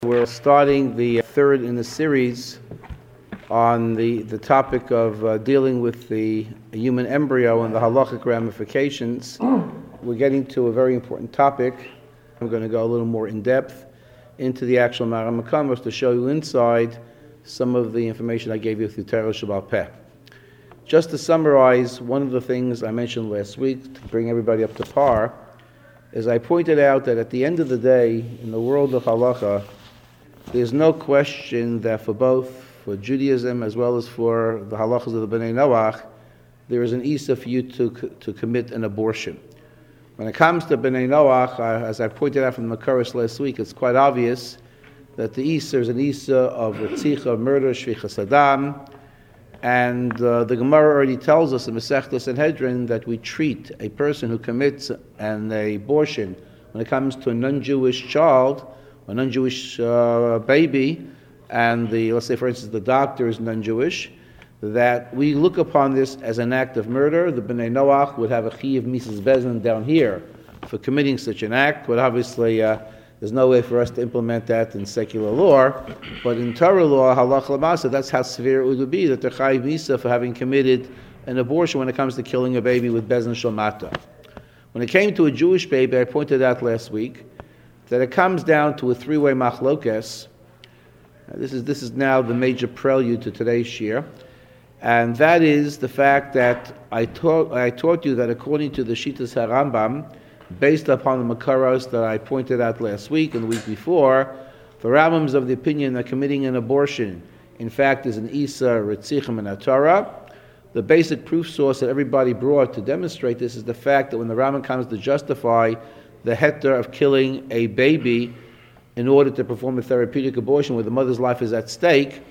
We're starting the third in the series on the topic of dealing with the human embryo and the halachic ramifications. We're getting to a very important topic. I'm going to go a little more in depth into the actual Maram HaKamos to show you inside some of the information I gave you through Torah Shabbat Peh. Just to summarize, one of the things I mentioned last week to bring everybody up to par is I pointed out that at the end of the day, in the world of halacha, there's no question that for Judaism as well as for the halachas of the Bnei Noach, there is an Isa for you to commit an abortion. When it comes to Bnei Noach, as I pointed out from the Makaris last week, it's quite obvious that the Isa is an Isa of Ritzicha, murder, Shvichas Adam, and the Gemara already tells us in Masechtas Sanhedrin that we treat a person who commits an abortion when it comes to a non-Jewish child, a non-Jewish baby, and let's say for instance the doctor is non-Jewish, that we look upon this as an act of murder. The Bnei Noach would have a chiyuv Mrs. Bezin down here for committing such an act, but obviously there's no way for us to implement that in secular law. But in Torah law, halach l'masa, that's how severe it would be, that they're chayiv misa for having committed an abortion when it comes to killing a baby with Bezin Shalmata. When it came to a Jewish baby, I pointed out last week that it comes down to a three-way machlokes. This is now the major prelude to today's shir, and that is the fact that I taught you that according to the Shitas HaRambam, based upon the Makaros that I pointed out last week and the week before, the Rambam's of the opinion that committing an abortion, in fact, is an Isa Ritzichem in Torah. The basic proof source that everybody brought to demonstrate this is the fact that when the Rambam comes to justify the heter of killing a baby in order to perform a therapeutic abortion where the mother's life is at stake,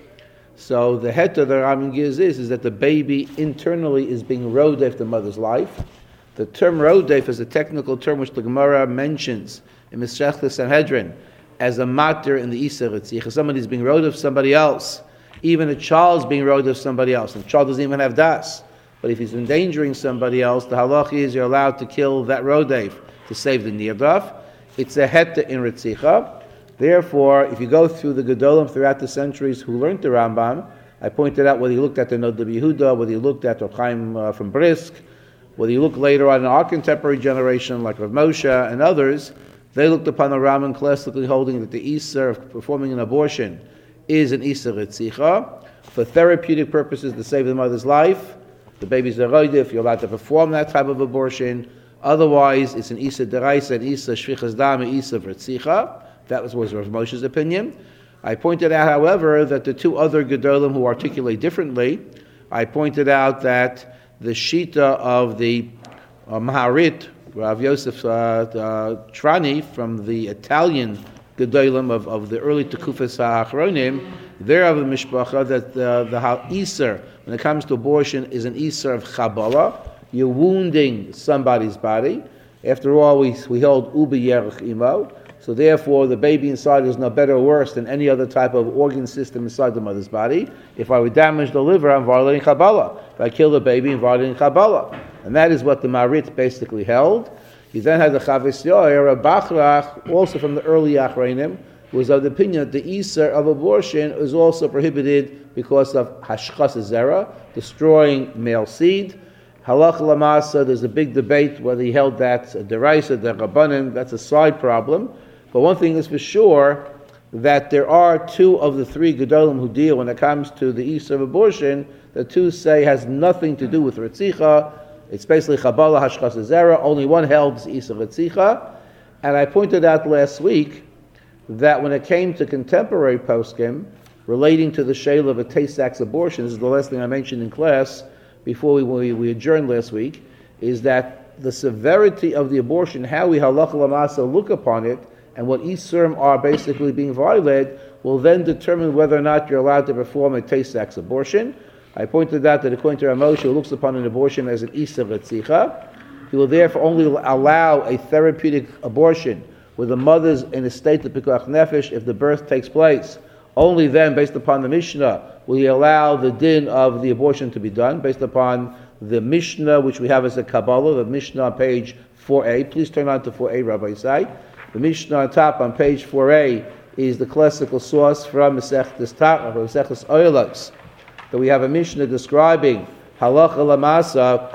so the heter the Rambam gives is that the baby internally is being rodef the mother's life. The term rodef is a technical term which the Gemara mentions in Masechtas Sanhedrin as a matter in the Isa Ritzich. Somebody is being rodef somebody else. Even a child's being rodef somebody else. And the child doesn't even have das. But if he's endangering somebody else, the halach is you're allowed to kill that rodef to save the nirdaf. It's a heter in Ritzicha. Therefore, if you go through the Gedolim throughout the centuries who learned the Rambam, I pointed out whether you looked at the Nod Yehuda, whether you looked at Rav Chaim from Brisk, whether you look later on in our contemporary generation like Rav Moshe and others, they looked upon the Rambam classically holding that the Isa of performing an abortion is an Isa Ritzicha. For therapeutic purposes to save the mother's life, the baby's a roidif, you're allowed to perform that type of abortion. Otherwise, it's an Isa Deraisa, an Isa Shvichas Dam, an Isa Ritzicha. That was Rav Moshe's opinion. I pointed out, however, that the two other Gedolim who articulate differently, I pointed out that the Shita of the Maharit, Rav Yosef Trani, from the Italian Gedolim of the early Tekufas HaAchronim, they're of the Mishpacha that the Iser, when it comes to abortion, is an Iser of Chabala. You're wounding somebody's body. After all, we hold Ubi Yerech Imo. So therefore, the baby inside is no better or worse than any other type of organ system inside the mother's body. If I would damage the liver, I'm violating Kabbalah. If I kill the baby, I'm violating Kabbalah. And that is what the Marit basically held. He then had the Chavis Yoher, a Bachrach, also from the early Achreinim, who was of the opinion that the Iser of abortion is also prohibited because of Hashchas Zera, destroying male seed. Halach Lamasa, there's a big debate whether he held that Deraisa, the Rabbanim, that's a side problem. But one thing is for sure, that there are two of the three Gedolim who deal when it comes to the Isa of abortion. The two say has nothing to do with Ritzicha. It's basically Chabala Hashchas Zera. Only one held is Isa Ritzicha. And I pointed out last week that when it came to contemporary poskim relating to the shayla of a Tay-Sachs abortion, this is the last thing I mentioned in class before we adjourned last week, is that the severity of the abortion, how we halach l'masa look upon it, and what Isurim are basically being violated, will then determine whether or not you're allowed to perform a Tay-Sachs abortion. I pointed out that according to Rav Moshe, who looks upon an abortion as an Isa Ritzicha, he will therefore only allow a therapeutic abortion where the mother's in a state of pikuach nefesh if the birth takes place. Only then, based upon the Mishnah, will he allow the din of the abortion to be done, based upon the Mishnah, which we have as a Kabbalah, the Mishnah on page 4a. Please turn on to 4a, Rabbi Isai. The Mishnah on top on page 4a is the classical source from Masechtas Tara, from Masechtas Oilos, that we have a Mishnah describing halacha lamasa,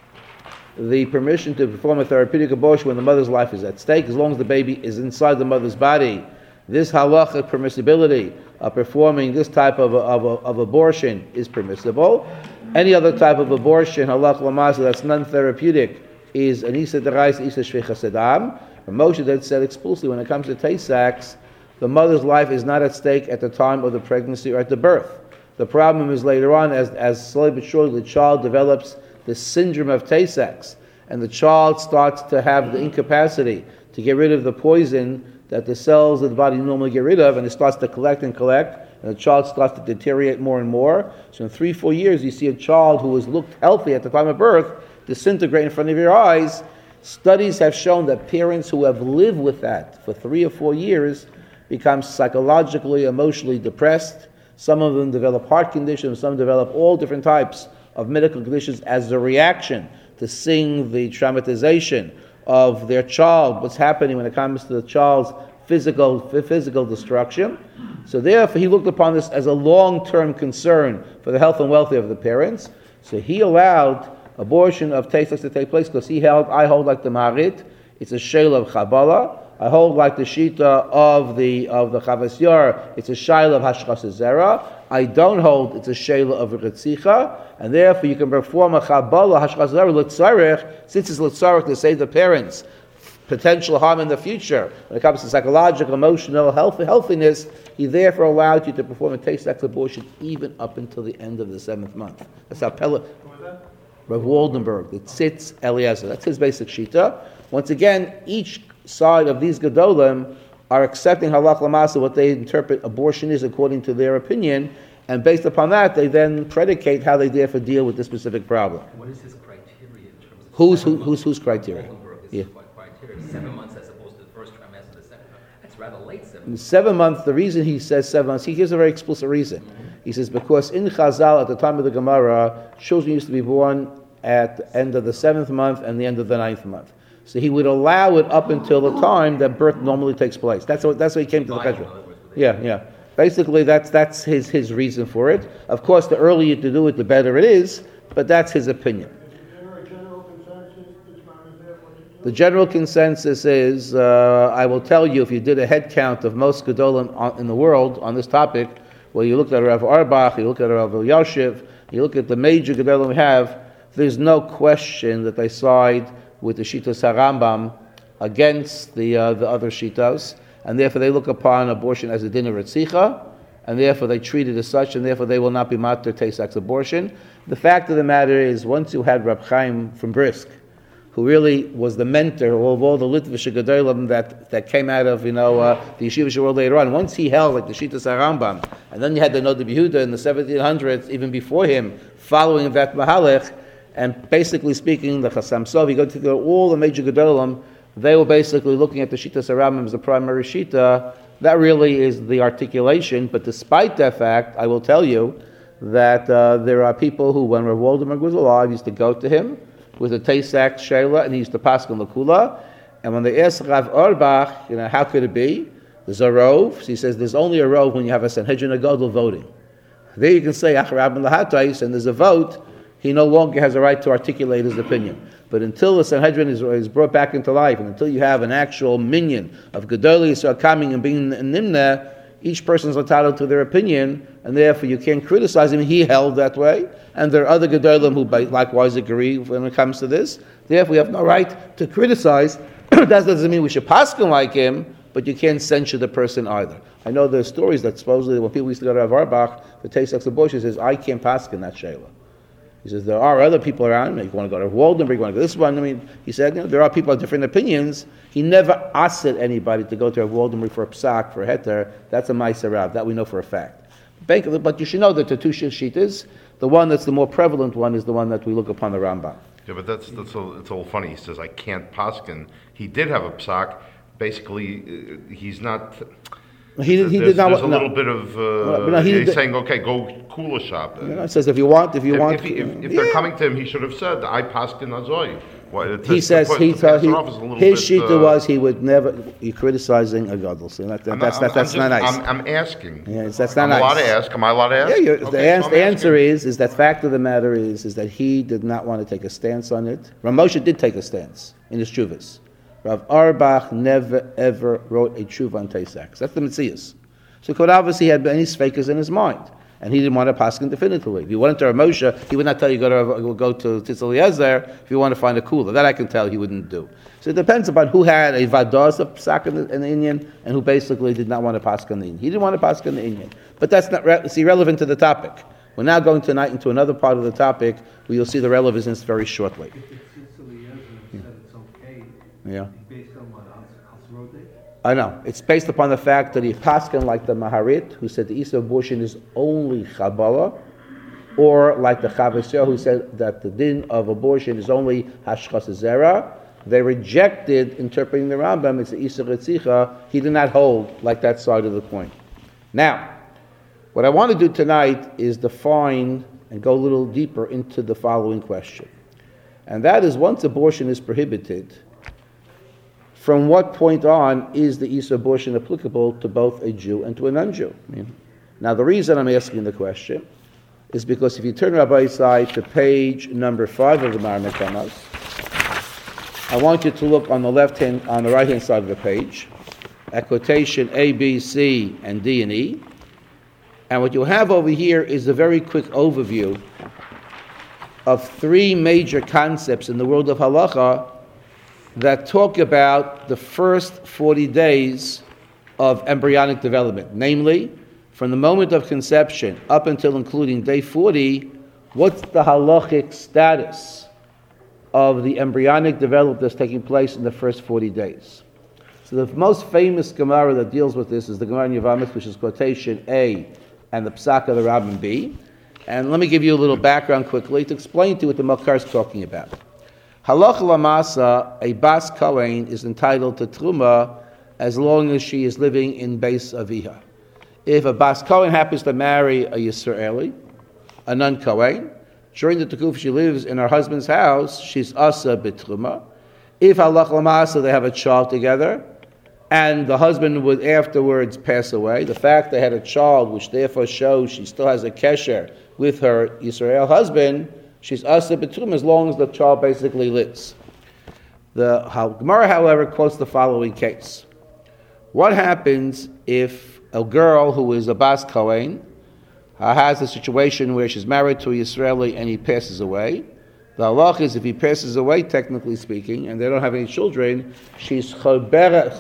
the permission to perform a therapeutic abortion when the mother's life is at stake, as long as the baby is inside the mother's body. This halachic permissibility of performing this type of abortion is permissible. Any other type of abortion, halacha lamasa, that's non-therapeutic, is an isa derais, isa shvichas adam. Moshe that said explicitly when it comes to Tay-Sachs, the mother's life is not at stake at the time of the pregnancy or at the birth. The problem is later on, as slowly but surely the child develops the syndrome of Tay-Sachs, and the child starts to have the incapacity to get rid of the poison that the cells of the body normally get rid of, and it starts to collect, and the child starts to deteriorate more and more. So in 3-4 years, you see a child who has looked healthy at the time of birth disintegrate in front of your eyes. Studies have shown that parents who have lived with that for 3 or 4 years become psychologically, emotionally depressed. Some of them develop heart conditions, some develop all different types of medical conditions as a reaction to seeing the traumatization of their child, what's happening when it comes to the child's physical destruction. So therefore, he looked upon this as a long-term concern for the health and welfare of the parents. So he allowed abortion of Tay-Sachs to take place because I hold like the Marit, it's a shayla of Chabala. I hold like the Shita of the Chavas Yair, it's a shayla of Hashchas Zera. I don't hold it's a shayla of Ritzicha, and therefore you can perform a Chabala Hashchas Zera Litzarech, since it's Litzarech to save the parents potential harm in the future. When it comes to psychological, emotional healthiness, he therefore allowed you to perform a Tay-Sachs abortion even up until the end of the 7th month. That's how Rav Waldenberg, the Tzitz Eliezer. That's his basic shita. Once again, each side of these Gedolim are accepting halach lamasa, what they interpret abortion is according to their opinion, and based upon that, they then predicate how they therefore deal with this specific problem. What is his criteria in terms of whose criteria? Waldenberg is criteria 7 months as opposed to the first trimester, the second. That's rather late. 7 months. 7 months. The reason he says 7 months, he gives a very explicit reason. He says because in Chazal at the time of the Gemara, children used to be born at the end of the 7th month and the end of the 9th month. So he would allow it up until the time that birth normally takes place. That's what he came to the country. Yeah. Basically, that's his reason for it. Of course, the earlier you do it, the better it is, but that's his opinion. The general consensus is, I will tell you, if you did a head count of most Gedolim in the world on this topic, well, you look at Rav Auerbach, you look at Rav Elyashiv, you look at the major Gedolim we have, there's no question that they side with the Shitas HaRambam against the other Shitas, and therefore they look upon abortion as a din of Ritzicha, and therefore they treat it as such, and therefore they will not be matter Tay-Sachs abortion. The fact of the matter is, once you had Rab Chaim from Brisk, who really was the mentor of all the Litvish Gedolim that came out of the Yeshivish world later on. Once he held like the Shitas HaRambam, and then you had the Noda B'Yehuda in the 1700s, even before him, following that Mahalech, and basically speaking, the Chassam Sov, you go to all the major Gedolim, they were basically looking at the Shitas HaRambam as the primary Shita. That really is the articulation, but despite that fact, I will tell you that there are people who, when Rav Waldenberg was alive, used to go to him with a Tay-Sachs Shayla, and he used to pass on the Kula. And when they asked Rav Auerbach, how could it be? There's a rov. So he says there's only a rov when you have a Sanhedrin Agadol voting. There you can say Acharab and Lahatais, and there's a vote. He no longer has a right to articulate his opinion. But until the Sanhedrin is brought back into life, and until you have an actual minion of Gedolis are coming and being Nimna, each person is entitled to their opinion, and therefore you can't criticize him. He held that way, and there are other Gedolim who likewise agree when it comes to this. Therefore, we have no right to criticize. That doesn't mean we should paskin like him, but you can't censure the person either. I know there's stories that supposedly when people used to go to Rav Auerbach, the Tay-Sachs abortion says, I can't paskin that Shayla. He says, there are other people around. You want to go to Waldenberg, you want to go to this one. He said, there are people with different opinions. He never asked anybody to go to Waldenberg for a psak, for a heter. That's a ma'aser rav. That we know for a fact. But you should know that the two shitas, the one that's the more prevalent one is the one that we look upon the Rambam. Yeah, but it's all funny. He says, I can't paskin. He did have a psak. Basically, he's not... He did not. There's a little bit of he's saying, okay, go kula shop. It says if you want. If they're coming to him, he should have said, I paskin azoi. He says his shita was he would never. You're criticizing a gadol, so that's not nice. I'm asking. Yes, that's not nice. I'm allowed to ask. Am I allowed to ask? Yeah, Okay, the answer is that fact of the matter is that he did not want to take a stance on it. Rav Moshe did take a stance in his tshuvas. Rav Auerbach never ever wrote a tshuva on Teisak. That's the Metzias. So quite obviously he had any sfekas in his mind. And he didn't want to paskin definitively. If you went to Rav Moshe, he would not tell you go to Tzitz Eliezer if you want to find a cooler. That I can tell he wouldn't do. So it depends upon who had a vados of psak in the Indian and who basically did not want to paskin the Indian. He didn't want to paskin the Indian. But that's not it's irrelevant to the topic. We're now going tonight into another part of the topic where you'll see the relevance very shortly. If Tzitz Eliezer said it's okay, Yeah. based on what Hans wrote it? I know. It's based upon the fact that he paskin like the Maharit, who said the issue of abortion is only Chabala, or like the Chavasya, who said that the din of abortion is only Hashchas Zera. They rejected interpreting the Rambam, it's the Isa Retzicha. He did not hold like that side of the coin. Now, what I want to do tonight is define and go a little deeper into the following question. And that is, once abortion is prohibited, from what point on is the Isa abortion applicable to both a Jew and to a non-Jew? Now, the reason I'm asking the question is because if you turn Rabbi Isai to page number 5 of the Marmot Amos, I want you to look on the right-hand side of the page, at quotation A, B, C, and D and E. And what you have over here is a very quick overview of 3 major concepts in the world of halacha that talk about the first 40 days of embryonic development. Namely, from the moment of conception up until including day 40, what's the halachic status of the embryonic development that's taking place in the first 40 days? So the most famous Gemara that deals with this is the Gemara in Yevamos, which is quotation A, and the Psak of the Rambam B. And let me give you a little background quickly to explain to you what the Makar is talking about. Halacha Lamasa, a Bas Kohen is entitled to Truma as long as she is living in Beis Aviha. If a Bas Kohen happens to marry a Yisraeli, a non-Kohen, during the Tekuf she lives in her husband's house, she's Asa B'Truma. If Halacha Lamasa, they have a child together, and the husband would afterwards pass away, the fact they had a child, which therefore shows she still has a kesher with her Yisrael husband, she's Asa B'Truma as long as the child basically lives. The Gemara, however, quotes the following case. What happens if a girl who is a Bas Kohen has a situation where she's married to a Yisraeli and he passes away? The halach is if he passes away, technically speaking, and they don't have any children, she's chazeres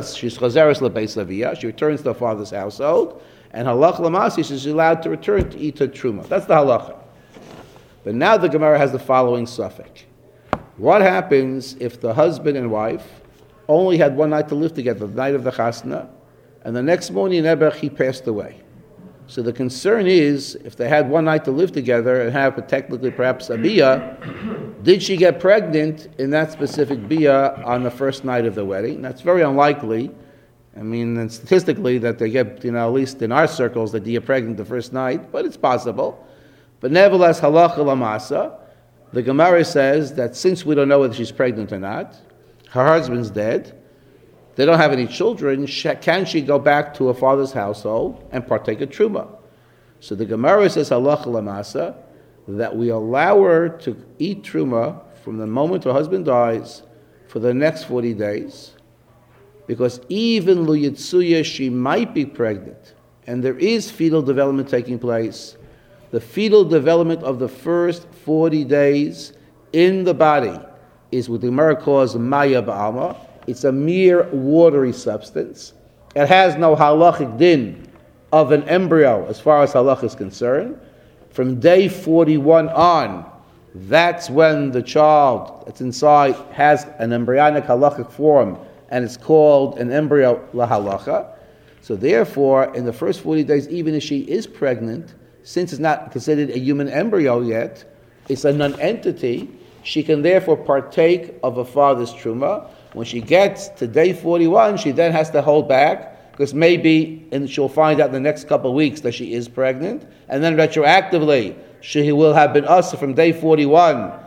lebeis aviyah. She returns to her father's household, and halach lamasi, she's allowed to return to eat her truma. That's the halacha. But now the Gemara has the following suffix. What happens if the husband and wife only had one night to live together, the night of the chasna, and the next morning he passed away? So the concern is, if they had one night to live together and have technically perhaps a biyah, did she get pregnant in that specific biyah on the first night of the wedding? That's very unlikely. I mean, and statistically that they get, at least in our circles, that they get pregnant the first night, but it's possible. But nevertheless, halacha lamasa, the Gemara says that since we don't know whether she's pregnant or not, her husband's dead, they don't have any children, can she go back to her father's household and partake of truma? So the Gemara says, halacha lamasa, that we allow her to eat truma from the moment her husband dies for the next 40 days, because even lu yitzuya, she might be pregnant, and there is fetal development taking place. The fetal development of the first 40 days in the body is what the Gemara calls maya ba'alma. It's a mere watery substance. It has no halachic din of an embryo as far as halach is concerned. From day 41 on, that's when the child that's inside has an embryonic halachic form, and it's called an embryo la halacha. So therefore, in the first 40 days, even if she is pregnant, since it's not considered a human embryo yet, it's a non-entity, she can therefore partake of her father's truma. When she gets to day 41, she then has to hold back, because maybe and she'll find out in the next couple of weeks that she is pregnant, and then retroactively she will have been usher from day 41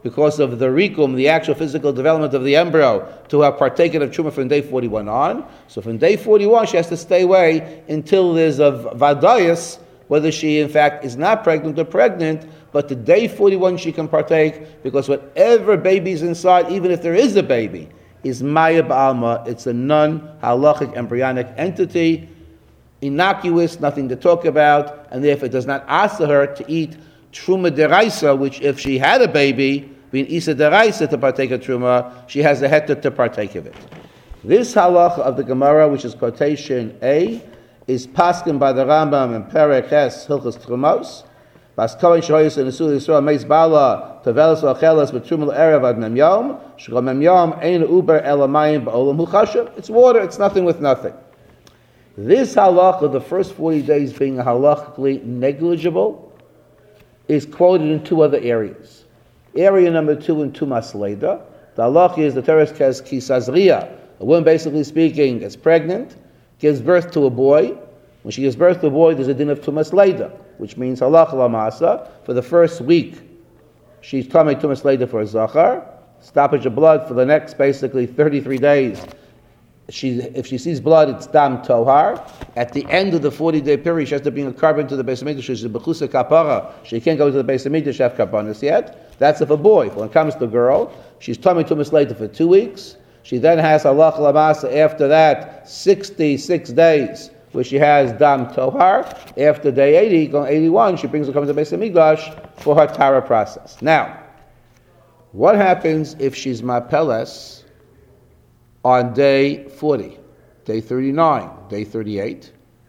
because of the rikum, the actual physical development of the embryo, to have partaken of truma from day 41 on. So from day 41, she has to stay away until there's a vadayas, whether she in fact is not pregnant or pregnant, but the day 41 she can partake, because whatever baby is inside, even if there is a baby, is maya ba'alma. It's a non-halachic embryonic entity, innocuous, nothing to talk about, and therefore it does not ask her to eat truma deraisa, which if she had a baby, being isa deraisa to partake of truma, she has a heter to partake of it. This halacha of the Gemara, which is quotation A, is paskin by the Rambam and Perek Ches Hilchos Trumos. Bas Kohen Shoyis and Nesul Yisrael Meis Bala Tavelas V'Achelas V'Trumel Erev Ad Mem Yom Shgal Mem Yom Ein Uber Elamayim Ba'olam Hu Chashav. It's water. It's nothing with nothing. This halacha, the first 40 days being halachically negligible, is quoted in two other areas. Area number 2 in Tumas Leda. The halacha is the Teres Kes Kisazriya. A woman, basically speaking, is pregnant, gives birth to a boy. When she gives birth to a boy, there's a din of Tumas Leda, which means halacha lamasa. For the first week, she's tamei Tumas Leda for a zachar. Stoppage of blood for the next, basically, 33 days. If she sees blood, it's dam tohar. At the end of the 40-day period, she has to bring a carbon to the Beis Hamikdash. She's a bechusa kapara. She can't go to the Beis Hamikdash have karbanos yet. That's if a boy. When it comes to a girl, she's tamei Tumas Leda for 2 weeks. She then has halacha lamasa after that 66 days where she has dam tohar. After day 80, going 81, she brings her comes to Beis Hamikdash for her tara process. Now, what happens if she's mapeles on day 40, day 39, day 38?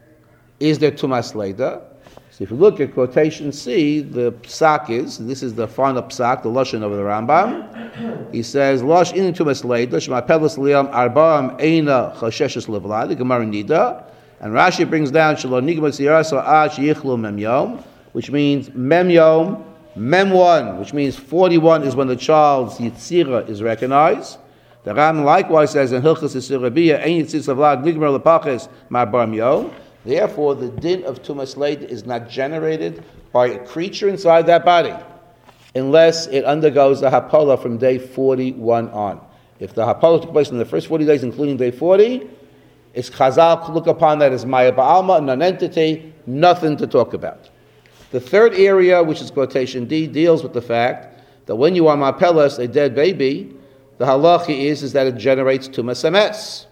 Is there Tumas Leda? So if you look at quotation C, the psak is, this is the final psak, the lashon of the Rambam. He says, Lash in Tumas Leda, Shema Pelas Liam Arbam Eina Chasheshes Levlad, the Gemara Nida. And Rashi brings down, Shalom Nigma Tziraso Ad Sheyichlu Mem Yom, which means Mem Yom, Mem 1, which means 41 is when the child's Yitzira is recognized. The Ram likewise says in Hilchos Yisrael Ein Yitzis Avlad Nigmar Lepachis Marbar Yom. Therefore, the din of Tumas Leda is not generated by a creature inside that body, unless it undergoes a hapola from day 41 on. If the hapola took place in the first 40 days, including day 40, it's Chazal look upon that as Maya Ba'alma, a non-entity, nothing to talk about. The third area, which is quotation D, deals with the fact that when you are mapelas, a dead baby, the halachi is that it generates Tumas Emes.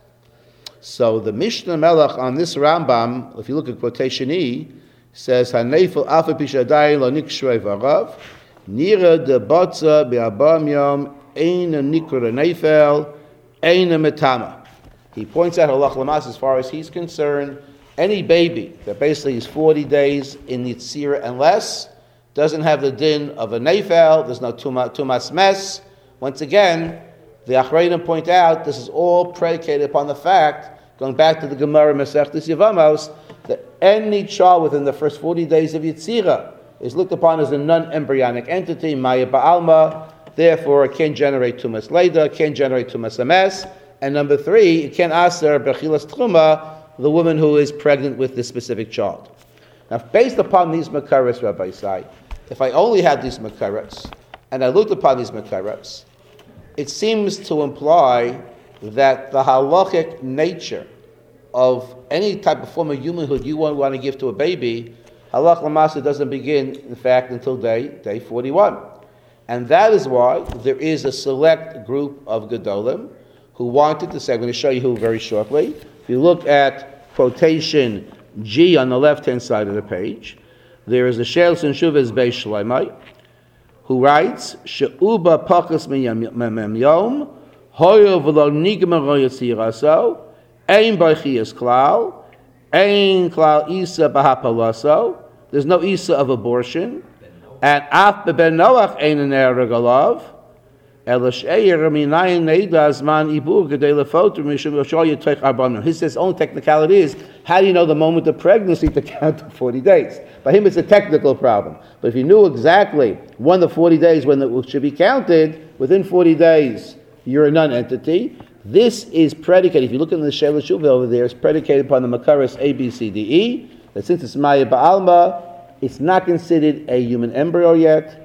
So the Mishnah Melech on this Rambam, if you look at quotation E, says, Hanefel afa pishadai lo nikshrei v'arav, nira de botza be'abam yom, ein a nikra nefel, ein a metama. He points out halach lamas as far as he's concerned, any baby that basically is 40 days in Yitzira and less, doesn't have the din of a nefel, there's no tumas mes. Once again, the Achrayim point out this is all predicated upon the fact, going back to the Gemara Masechtas Yevamos, that any child within the first 40 days of Yitzira is looked upon as a non-embryonic entity, Maya Ba'alma, therefore it can't generate Tumas Leda, can't generate Tumas Emes, and number 3, it can't aser Bechilas Truma, the woman who is pregnant with this specific child. Now, based upon these Makaras, Rabbi Isai, if I only had these Makaras, and I looked upon these Makaras, it seems to imply that the halachic nature of any type of form of humanhood you want to give to a baby, halach lamasa doesn't begin, in fact, until day 41. And that is why there is a select group of Gedolim who wanted to say, I'm going to show you who very shortly. If you look at quotation G on the left-hand side of the page, there is a She'el and Shuvas Beis Shloimeh, who writes, She'uba pachas mem yom, hoyo v'lo nigma ro yitziraso, ein b'chias klal, ein klal isa b'hapalaso, there's no isa of abortion, and af b'ben Noach ein ner regalav, ela she'er minayin neida zman ibur gedei lefotu mishum yoshol yitoich arbanim. His says only technicality is, how do you know the moment of pregnancy to count to 40 days? By him, it's a technical problem. But if you knew exactly when the 40 days, when it should be counted, within 40 days, you're a non-entity. This is predicated, if you look in the She'el Shuvah over there, it's predicated upon the Makaras A, B, C, D, E, that since it's Maya Ba'alma, it's not considered a human embryo yet.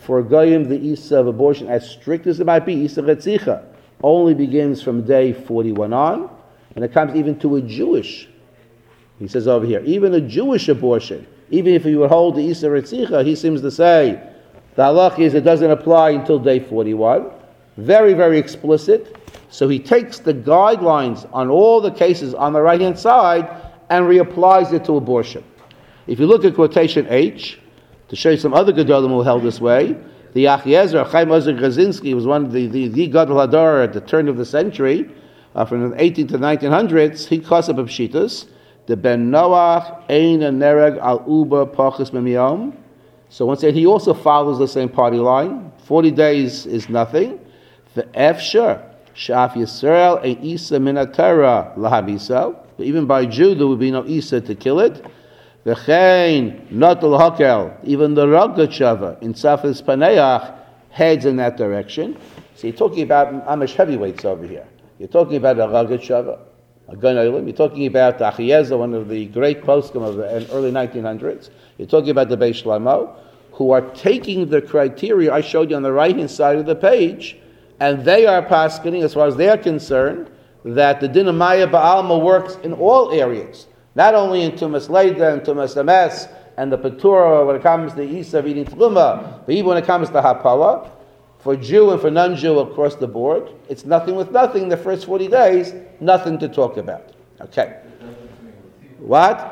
for Goyim, the Isa of abortion, as strict as it might be, Isa Retzicha, only begins from day 41 on, and it comes even to a Jewish, he says over here, even a Jewish abortion, even if you would hold the Isa Retzicha, he seems to say, the halach is it doesn't apply until day 41. Very, very explicit. So he takes the guidelines on all the cases on the right-hand side and reapplies it to abortion. If you look at quotation H, to show you some other Gedolim who held this way, the Achiezer, Chaim Ozer Grazinski, was one of the Gadol Hadar at the turn of the century, from the 18th to 1900s, he calls up Pshitas, the Ben Noach Ein Nereg Al Uba Pachas Memiyom. So once again, he also follows the same party line. 40 days is nothing. The Efsher, Shaf Yisrael, Ein Isa Minatera Lahabisa. Even by Jew, there would be no Isa to kill it. The Chain, Notel Hakel, even the Ragachava in Safis Paneach heads in that direction. So you're talking about Amish heavyweights over here. You're talking about a Ragachava, a Gun Olim. You're talking about Achiezer, one of the great poskim of the early 1900s. You're talking about the Beis Shlomo, who are taking the criteria I showed you on the right-hand side of the page, and they are paskening, as far as they're concerned, that the din of Maya Ba'alma works in all areas, not only in Tumas Leida and Tumas Emes and the Petura when it comes to Isa of eating Tluma, but even when it comes to Hapala, for Jew and for non-Jew across the board, it's nothing with nothing. The first 40 days, nothing to talk about. Okay. What?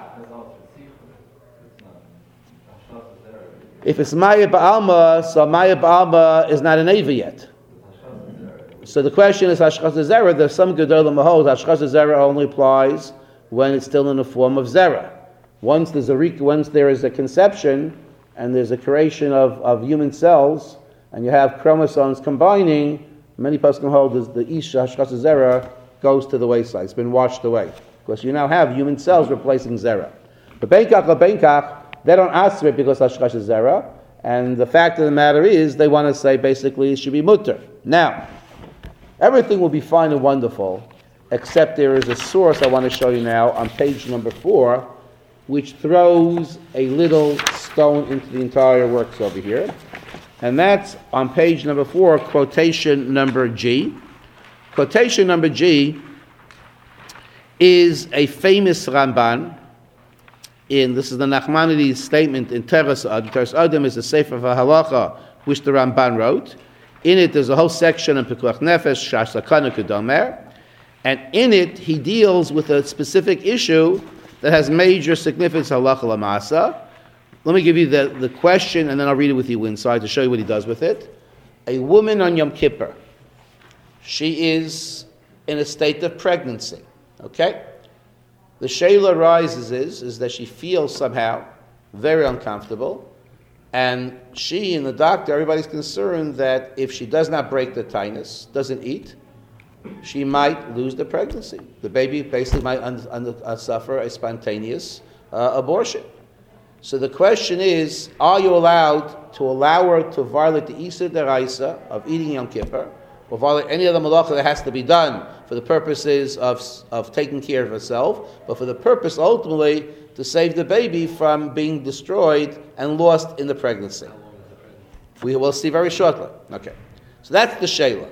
If it's Maya Ba'alma, so Maya Ba'alma is not an Eva yet. So the question is Hashchas Zera. There's some Gedolim hold Hashchas Zera only applies when it's still in the form of Zera. Once there is a conception and there's a creation of human cells, and you have chromosomes combining, many poskim hold is the Isha Hashchas Zera goes to the wayside. It's been washed away because you now have human cells replacing Zera. But Benkach, they don't ask for it because Hashchas Zera, and the fact of the matter is they want to say basically it should be mutter. Now, everything will be fine and wonderful, except there is a source I want to show you now on page number 4, which throws a little stone into the entire works over here. And that's on page number 4, quotation number G. Quotation number G is a famous Ramban. This is the Nachmanides statement in Teres Adam. Teres Adam is a Sefer of Halacha, which the Ramban wrote. In it, there's a whole section on Pikuach Nefesh, Shash Sakana Kedomer, and in it, he deals with a specific issue that has major significance, Halacha Lamasa. Let me give you the question, and then I'll read it with you inside to show you what he does with it. A woman on Yom Kippur, she is in a state of pregnancy, okay? The Shayla arises is that she feels somehow very uncomfortable, and she and the doctor, everybody's concerned that if she does not break the tinus, doesn't eat, she might lose the pregnancy. The baby basically might suffer a spontaneous abortion. So the question is, are you allowed to allow her to violate the Isa Deraisa of eating Yom Kippur, or violate any other malacha that has to be done for the purposes of taking care of herself, but for the purpose ultimately to save the baby from being destroyed and lost in the pregnancy? We will see very shortly. Okay, so that's the Sheila.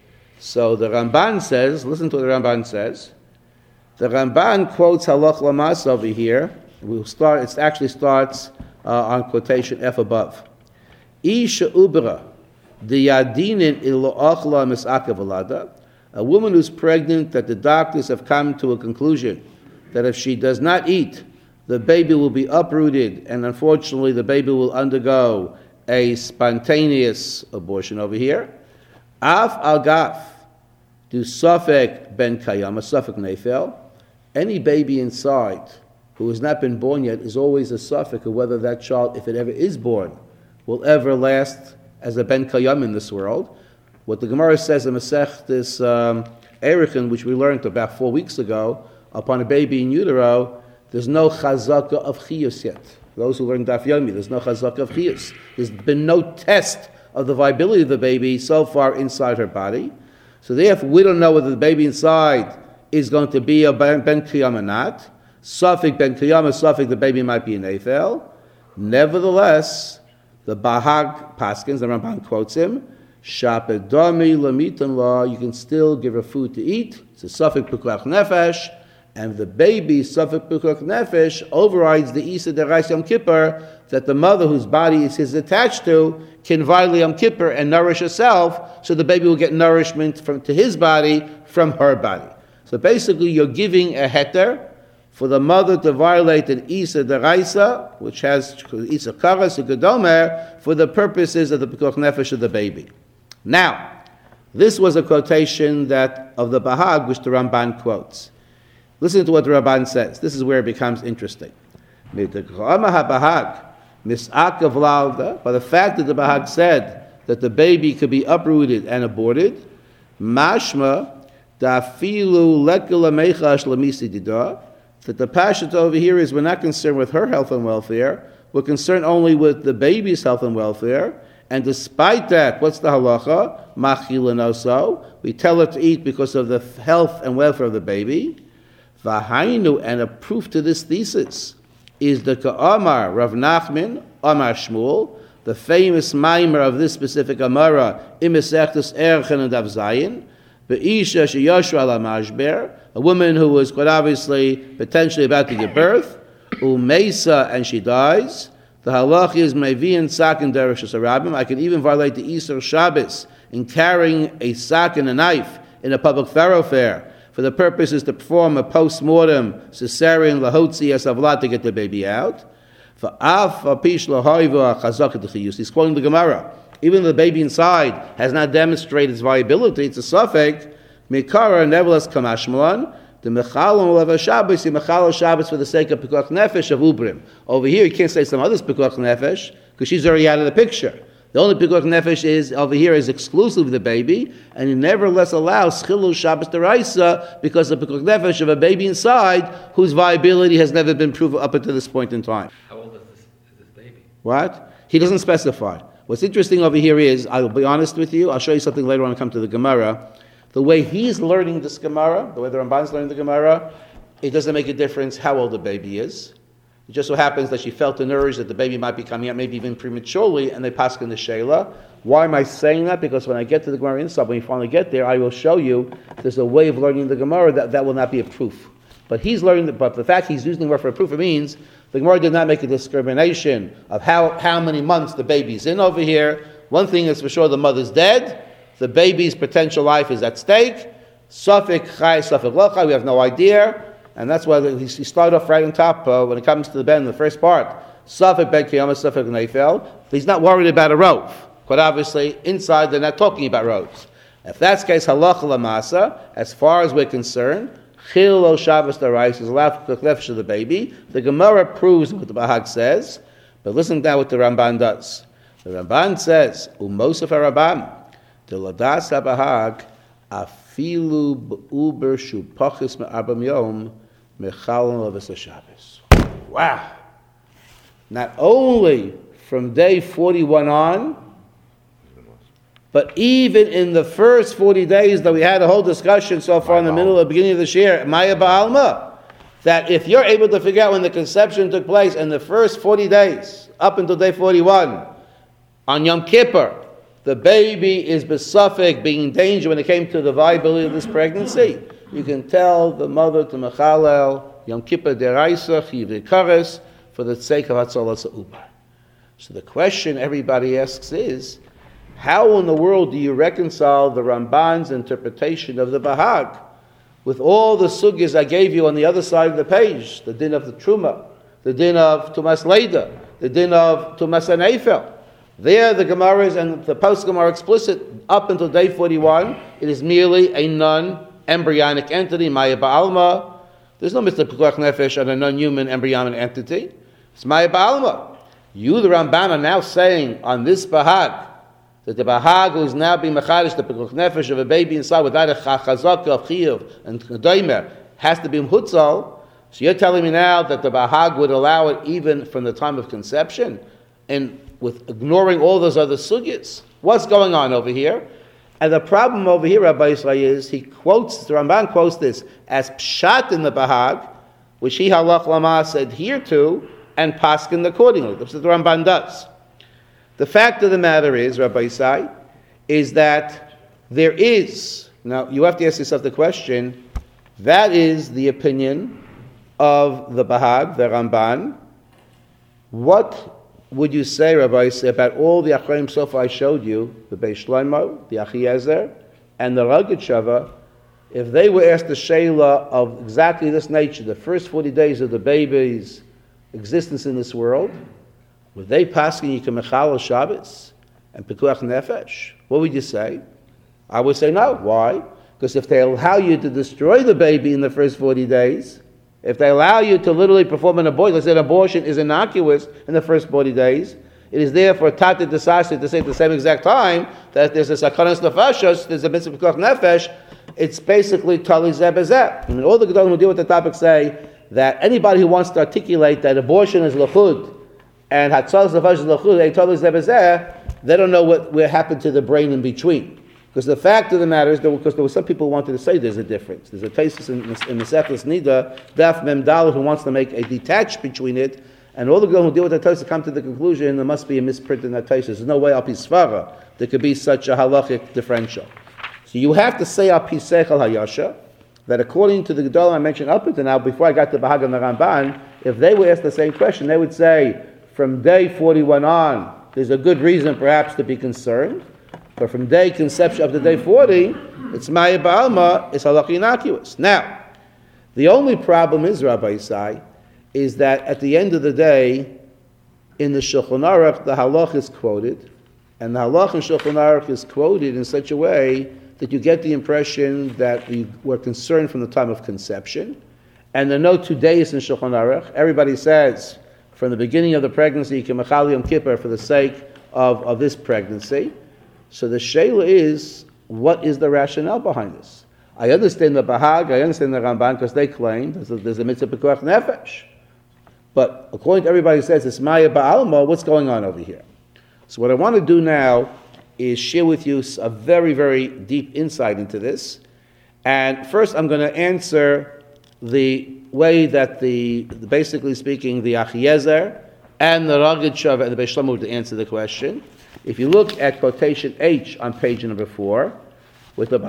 So the Ramban says, listen to what the Ramban says. The Ramban quotes Halach Lamas over here. It actually starts on quotation F above. Isha ubra diyadinin ilo achla misakavalada. A woman who's pregnant that the doctors have come to a conclusion that if she does not eat, the baby will be uprooted, and unfortunately the baby will undergo a spontaneous abortion over here. Af al gaf do safek ben kayama safek nefel. Any baby inside who has not been born yet is always a suffix of whether that child, if it ever is born, will ever last as a ben kayam in this world. What the Gemara says in Masechtas Erechin, which we learned about 4 weeks ago, upon a baby in utero, there's no chazaka of chiyus yet. Those who learn Daf Yomi, there's no chazaka of chiyus. There's been no test of the viability of the baby so far inside her body. So therefore, we don't know whether the baby inside is going to be a ben kayam or not. Safik ben kiyama, safik the baby might be an Eiffel. Nevertheless, The Bahag Paskins, the Ramban quotes him, Shapedami lamitan law, you can still give her food to eat. It's a Safek Pekuach Nefesh, and the baby Safek Pekuach Nefesh overrides the Isa Derais Yom Kippur, that the mother whose body is attached to can violate Yom Kippur and nourish herself, so the baby will get nourishment to his body from her body. So basically, you're giving a heter for the mother to violate an Isa Deraisa, which has Isa Karas, a Gedomer, for the purposes of the Pekuach Nefesh of the baby. Now, this was a quotation of the Bahag, which the Ramban quotes. Listen to what the Ramban says. This is where it becomes interesting. By the fact that the Bahag said that the baby could be uprooted and aborted, mashma dafilu lekula mechash lamisi didah, that the pashat over here is we're not concerned with her health and welfare, we're concerned only with the baby's health and welfare, and despite that, what's the halacha? Machila noso, we tell her to eat because of the health and welfare of the baby. Vahainu, and a proof to this thesis is the Ka'amar Rav Nachman, Amar Shmuel, the famous mimer of this specific Amara, Imesechtus Erchen and Dav Zayin, Be'isha Sheyoshu ala Mashber, a woman who was quite obviously potentially about to give birth, Umeisa, and she dies. The halach is Mevi'in Sakin Derech Sarabim. I can even violate the Isur Shabbos in carrying a sack and a knife in a public thoroughfare for the purpose is to perform a post-mortem cesarean lahotzi asavlat to get the baby out. He's quoting the Gemara. Even though the baby inside has not demonstrated its viability, it's a suffix. Mikara nevertheless kamashmalan. The mechalim will have a Shabbos. You mechal Shabbos for the sake of pekuach nefesh of ubrim. Over here, you can't say some others pekuach nefesh because she's already out of the picture. The only pekuach nefesh is over here is exclusive of the baby, and you nevertheless allow schilul Shabbos deraisa because of pekuach nefesh of a baby inside whose viability has never been proven up until this point in time. How old is this baby? What? He doesn't specify. What's interesting over here is, I'll be honest with you, I'll show you something later on when I come to the Gemara. The way he's learning this Gemara, the way the Ramban's learning the Gemara, it doesn't make a difference how old the baby is. It just so happens that she felt nourished that the baby might be coming out, maybe even prematurely, and they pass in the Sheila. Why am I saying that? Because when I get to the Gemara inside, when you finally get there, I will show you there's a way of learning the Gemara that will not be a proof. But he's learning, but the fact he's using the word for a proof, it means the Gemara did not make a discrimination of how many months the baby's in over here. One thing is for sure, the mother's dead. The baby's potential life is at stake. Safek chai, safek lo chai, we have no idea. And that's why he started off right on top when it comes to the ben in the first part. Safek ben kiyama, safek neifel. He's not worried about a rove. Quite obviously, inside they're not talking about roves. If that's the case, halacha lamasa, as far as we're concerned, chil o Shabbos daraisa is allowed for the nefesh of the baby. The Gemara proves what the Bahag says, but listen now what the Ramban does. The Ramban says, umosaf harabam, the ladas habahag, afilu b'uber shu pachis me'arbam yom, mechalon leves Shabbos. Wow! Not only from day 41 on, but even in the first 40 days that we had a whole discussion so far in the middle of the beginning of this year, Maya Ba'alma, that if you're able to figure out when the conception took place in the first 40 days, up until day 41, on Yom Kippur, the baby is besuffic, being in danger when it came to the viability of this pregnancy, you can tell the mother to Mechalel, Yom Kippur deraisa, chiv dekares, for the sake of Hatzalas Ubar. So the question everybody asks is, how in the world do you reconcile the Ramban's interpretation of the Bahag with all the sugyas I gave you on the other side of the page? The din of the Truma, the din of Tumas Leda, the din of Tumas Anefel. There the Gemaras and the post-Gemara are explicit. Up until day 41, it is merely a non-embryonic entity, Maya Ba'alma. There's no Mr. Pekuach Nefesh on a non-human embryonic entity. It's Maya Ba'alma. You, the Ramban, are now saying on this Bahag, that the Bahag who is now being mechadish the pekuach nefesh of a baby inside without a chazaka of chiyuv and doimer has to be mchutzal. So you're telling me now that the Bahag would allow it even from the time of conception, and with ignoring all those other sugyas? What's going on over here? And the problem over here, Rabbi Yisrael, is the Ramban quotes this as pshat in the Bahag, which he halach lama adhere to and paskin accordingly. That's what the Ramban does. The fact of the matter is, Rabbi Isai, is that there is, now you have to ask yourself the question, that is the opinion of the Bahag, the Ramban. What would you say, Rabbi Isai, about all the Achronim so far I showed you, the Beis Shlomo, the Achiezer, and the Ragged Shava, if they were asked the Sheila of exactly this nature, the first 40 days of the baby's existence in this world, would they paskin you to Mechal Shabbos and Pekuach Nefesh? What would you say? I would say no. Why? Because if they allow you to destroy the baby in the first 40 days, if they allow you to literally perform an abortion, let's say an abortion is innocuous in the first 40 days, it is there for Tata Desassi to say at the same exact time that there's a Sakanas Nefeshos, there's a Mitzvah Pekuach Nefesh. It's basically Tali Zebezeh. I mean, all the Gedolim who deal with the topic say that anybody who wants to articulate that abortion is Lachud and Hatzalas Nefesh is Lachud, Tali Zebezeh, they don't know what happened to the brain in between. Because the fact of the matter is, because there were some people who wanted to say there's a difference. There's a thesis in Mesechus Nida, Daf Mem Daled, who wants to make a detach between it, and all the Gedolim who deal with that thesis come to the conclusion there must be a misprint in that thesis. There's no way Al Pi Svara there could be such a halachic differential. So you have to say Al Pi Seichel Hayasha that according to the Gedolim I mentioned up until now, before I got to Bahag and the Ramban, if they were asked the same question, they would say from day 41 on, there's a good reason perhaps to be concerned, but from day conception up to day 40, it's Maya Ba'alma, it's halakha innocuous. Now, the only problem is, Rabbi Isai, is that at the end of the day, in the Shulchan Aruch, the halach is quoted, and the halach in Shulchan Aruch is quoted in such a way that you get the impression that we were concerned from the time of conception, and there are no 2 days in Shulchan Aruch. Everybody says, from the beginning of the pregnancy, you can mechal Yom Kippur for the sake of this pregnancy. So the Sheila is, what is the rationale behind this? I understand the Bahag, I understand the Ramban, because they claim there's a mitzvah pekuach nefesh. But according to everybody who says it's Maya Ba'alma, what's going on over here? So what I want to do now is share with you a very, very deep insight into this. And first I'm going to answer the way that basically speaking, the Achiezer and the Ragged Shava and the Beis Shlomo to answer the question. If you look at quotation H on page number 4, what the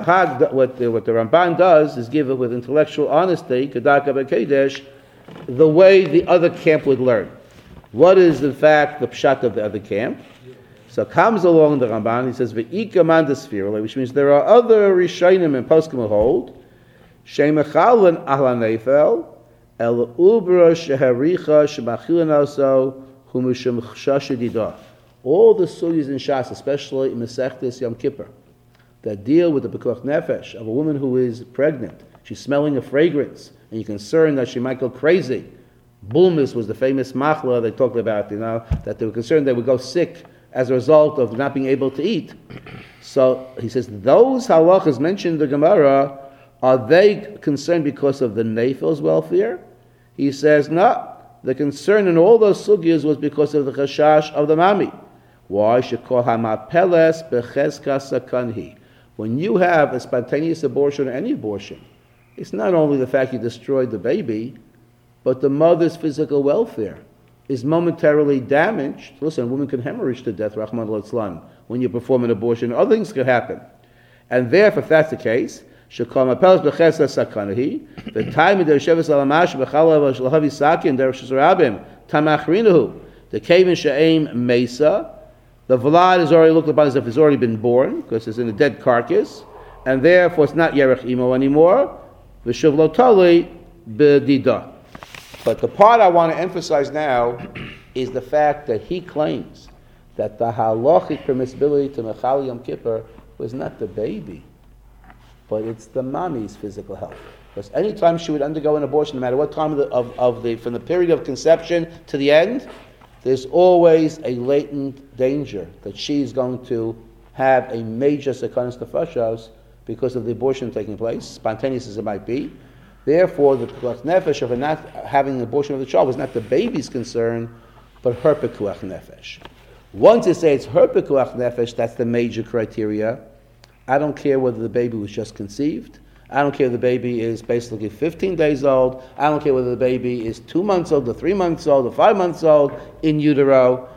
Ramban does is give it with intellectual honesty, Kedaka B'Kedesh, the way the other camp would learn. What is in fact the pshat of the other camp? So comes along the Ramban, he says, V'ika mandasfirle, which means there are other Rishonim and Poskim who hold, Shemechalan Ahlan Neifel, El Ubra Sheharicha Shemachilin Also, Humishim Chashadidah. All the sugyas in Shas, especially in Masechtas Yom Kippur, that deal with the Pekuach Nefesh of a woman who is pregnant. She's smelling a fragrance, and you're concerned that she might go crazy. Bulmus was the famous machla they talked about, that they were concerned they would go sick as a result of not being able to eat. So he says, those halachas mentioned in the Gemara, are they concerned because of the Nefel's welfare? He says, no. The concern in all those sugyas was because of the chashash of the mami. Why? When you have a spontaneous abortion or any abortion, it's not only the fact you destroyed the baby, but the mother's physical welfare is momentarily damaged. Listen, a woman can hemorrhage to death, Rahman al-Islam, when you perform an abortion. Other things can happen. And therefore, if that's the case, the time of the Yeshevas Alamash B'chalav Shlahavi Sakin Derech Shizarabim Tamachrinahu the Kaven She'aim Mesa. The Vlad is already looked upon as if it's already been born because it's in a dead carcass, and therefore it's not Yerech Imo anymore. V'shuv Lo Tali B'Dida. But the part I want to emphasize now is the fact that he claims that the halachic permissibility to Mechal Yom Kippur was not the baby, but it's the mommy's physical health. Because any time she would undergo an abortion, no matter what time from the period of conception to the end, there's always a latent danger that she's going to have a major sekanas nefashos because of the abortion taking place, spontaneous as it might be. Therefore, the pekuach nefesh of not having an abortion of the child was not the baby's concern, but her pekuach nefesh. Once you say it's her pekuach nefesh, that's the major criteria. I don't care whether the baby was just conceived. I don't care if the baby is basically 15 days old. I don't care whether the baby is 2 months old, or 3 months old, or 5 months old in utero.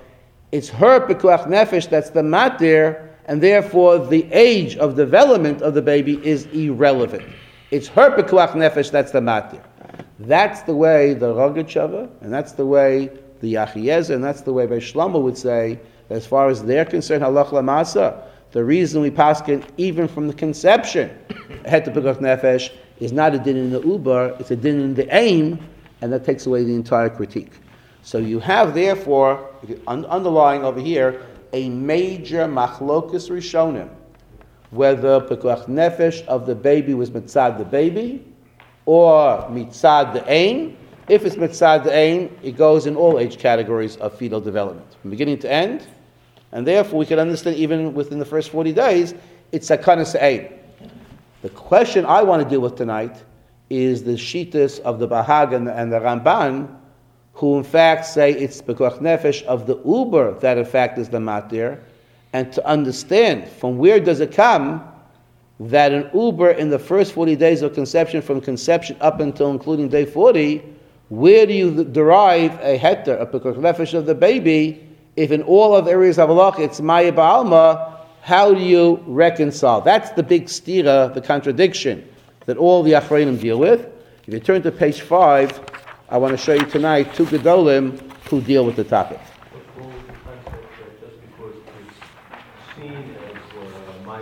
It's her pekuach nefesh that's the matir, and therefore the age of development of the baby is irrelevant. It's her pekuach nefesh that's the matir. That's the way the Rogatchover, and that's the way the Achiezer, and that's the way Beis Shlomo would say, as far as they're concerned, halach lamasa, the reason we paskin even from the conception, het pekuach nefesh, is not a din in the uber, it's a din in the aim, and that takes away the entire critique. So you have, therefore, underlying over here, a major machlokus rishonim, whether pekuach nefesh of the baby was mitzad the baby, or mitzad the aim. If it's mitzad the aim, it goes in all age categories of fetal development, from beginning to end, and therefore we can understand even within the first 40 days, it's sakanas aim. The question I want to deal with tonight is the shitas of the Bahag and the Ramban, who in fact say it's pekuach nefesh of the uber that in fact is the matir, and to understand from where does it come that an uber in the first 40 days of conception, from conception up until including day 40, where do you derive a heter, a pekuach nefesh of the baby, if in all other areas of halach it's maya ba'alma? How do you reconcile? That's the big stira, the contradiction that all the Achreinim deal with. If you turn to page 5, I want to show you tonight two Gedolim who deal with the topic. The whole concept that just because it's seen as Maya,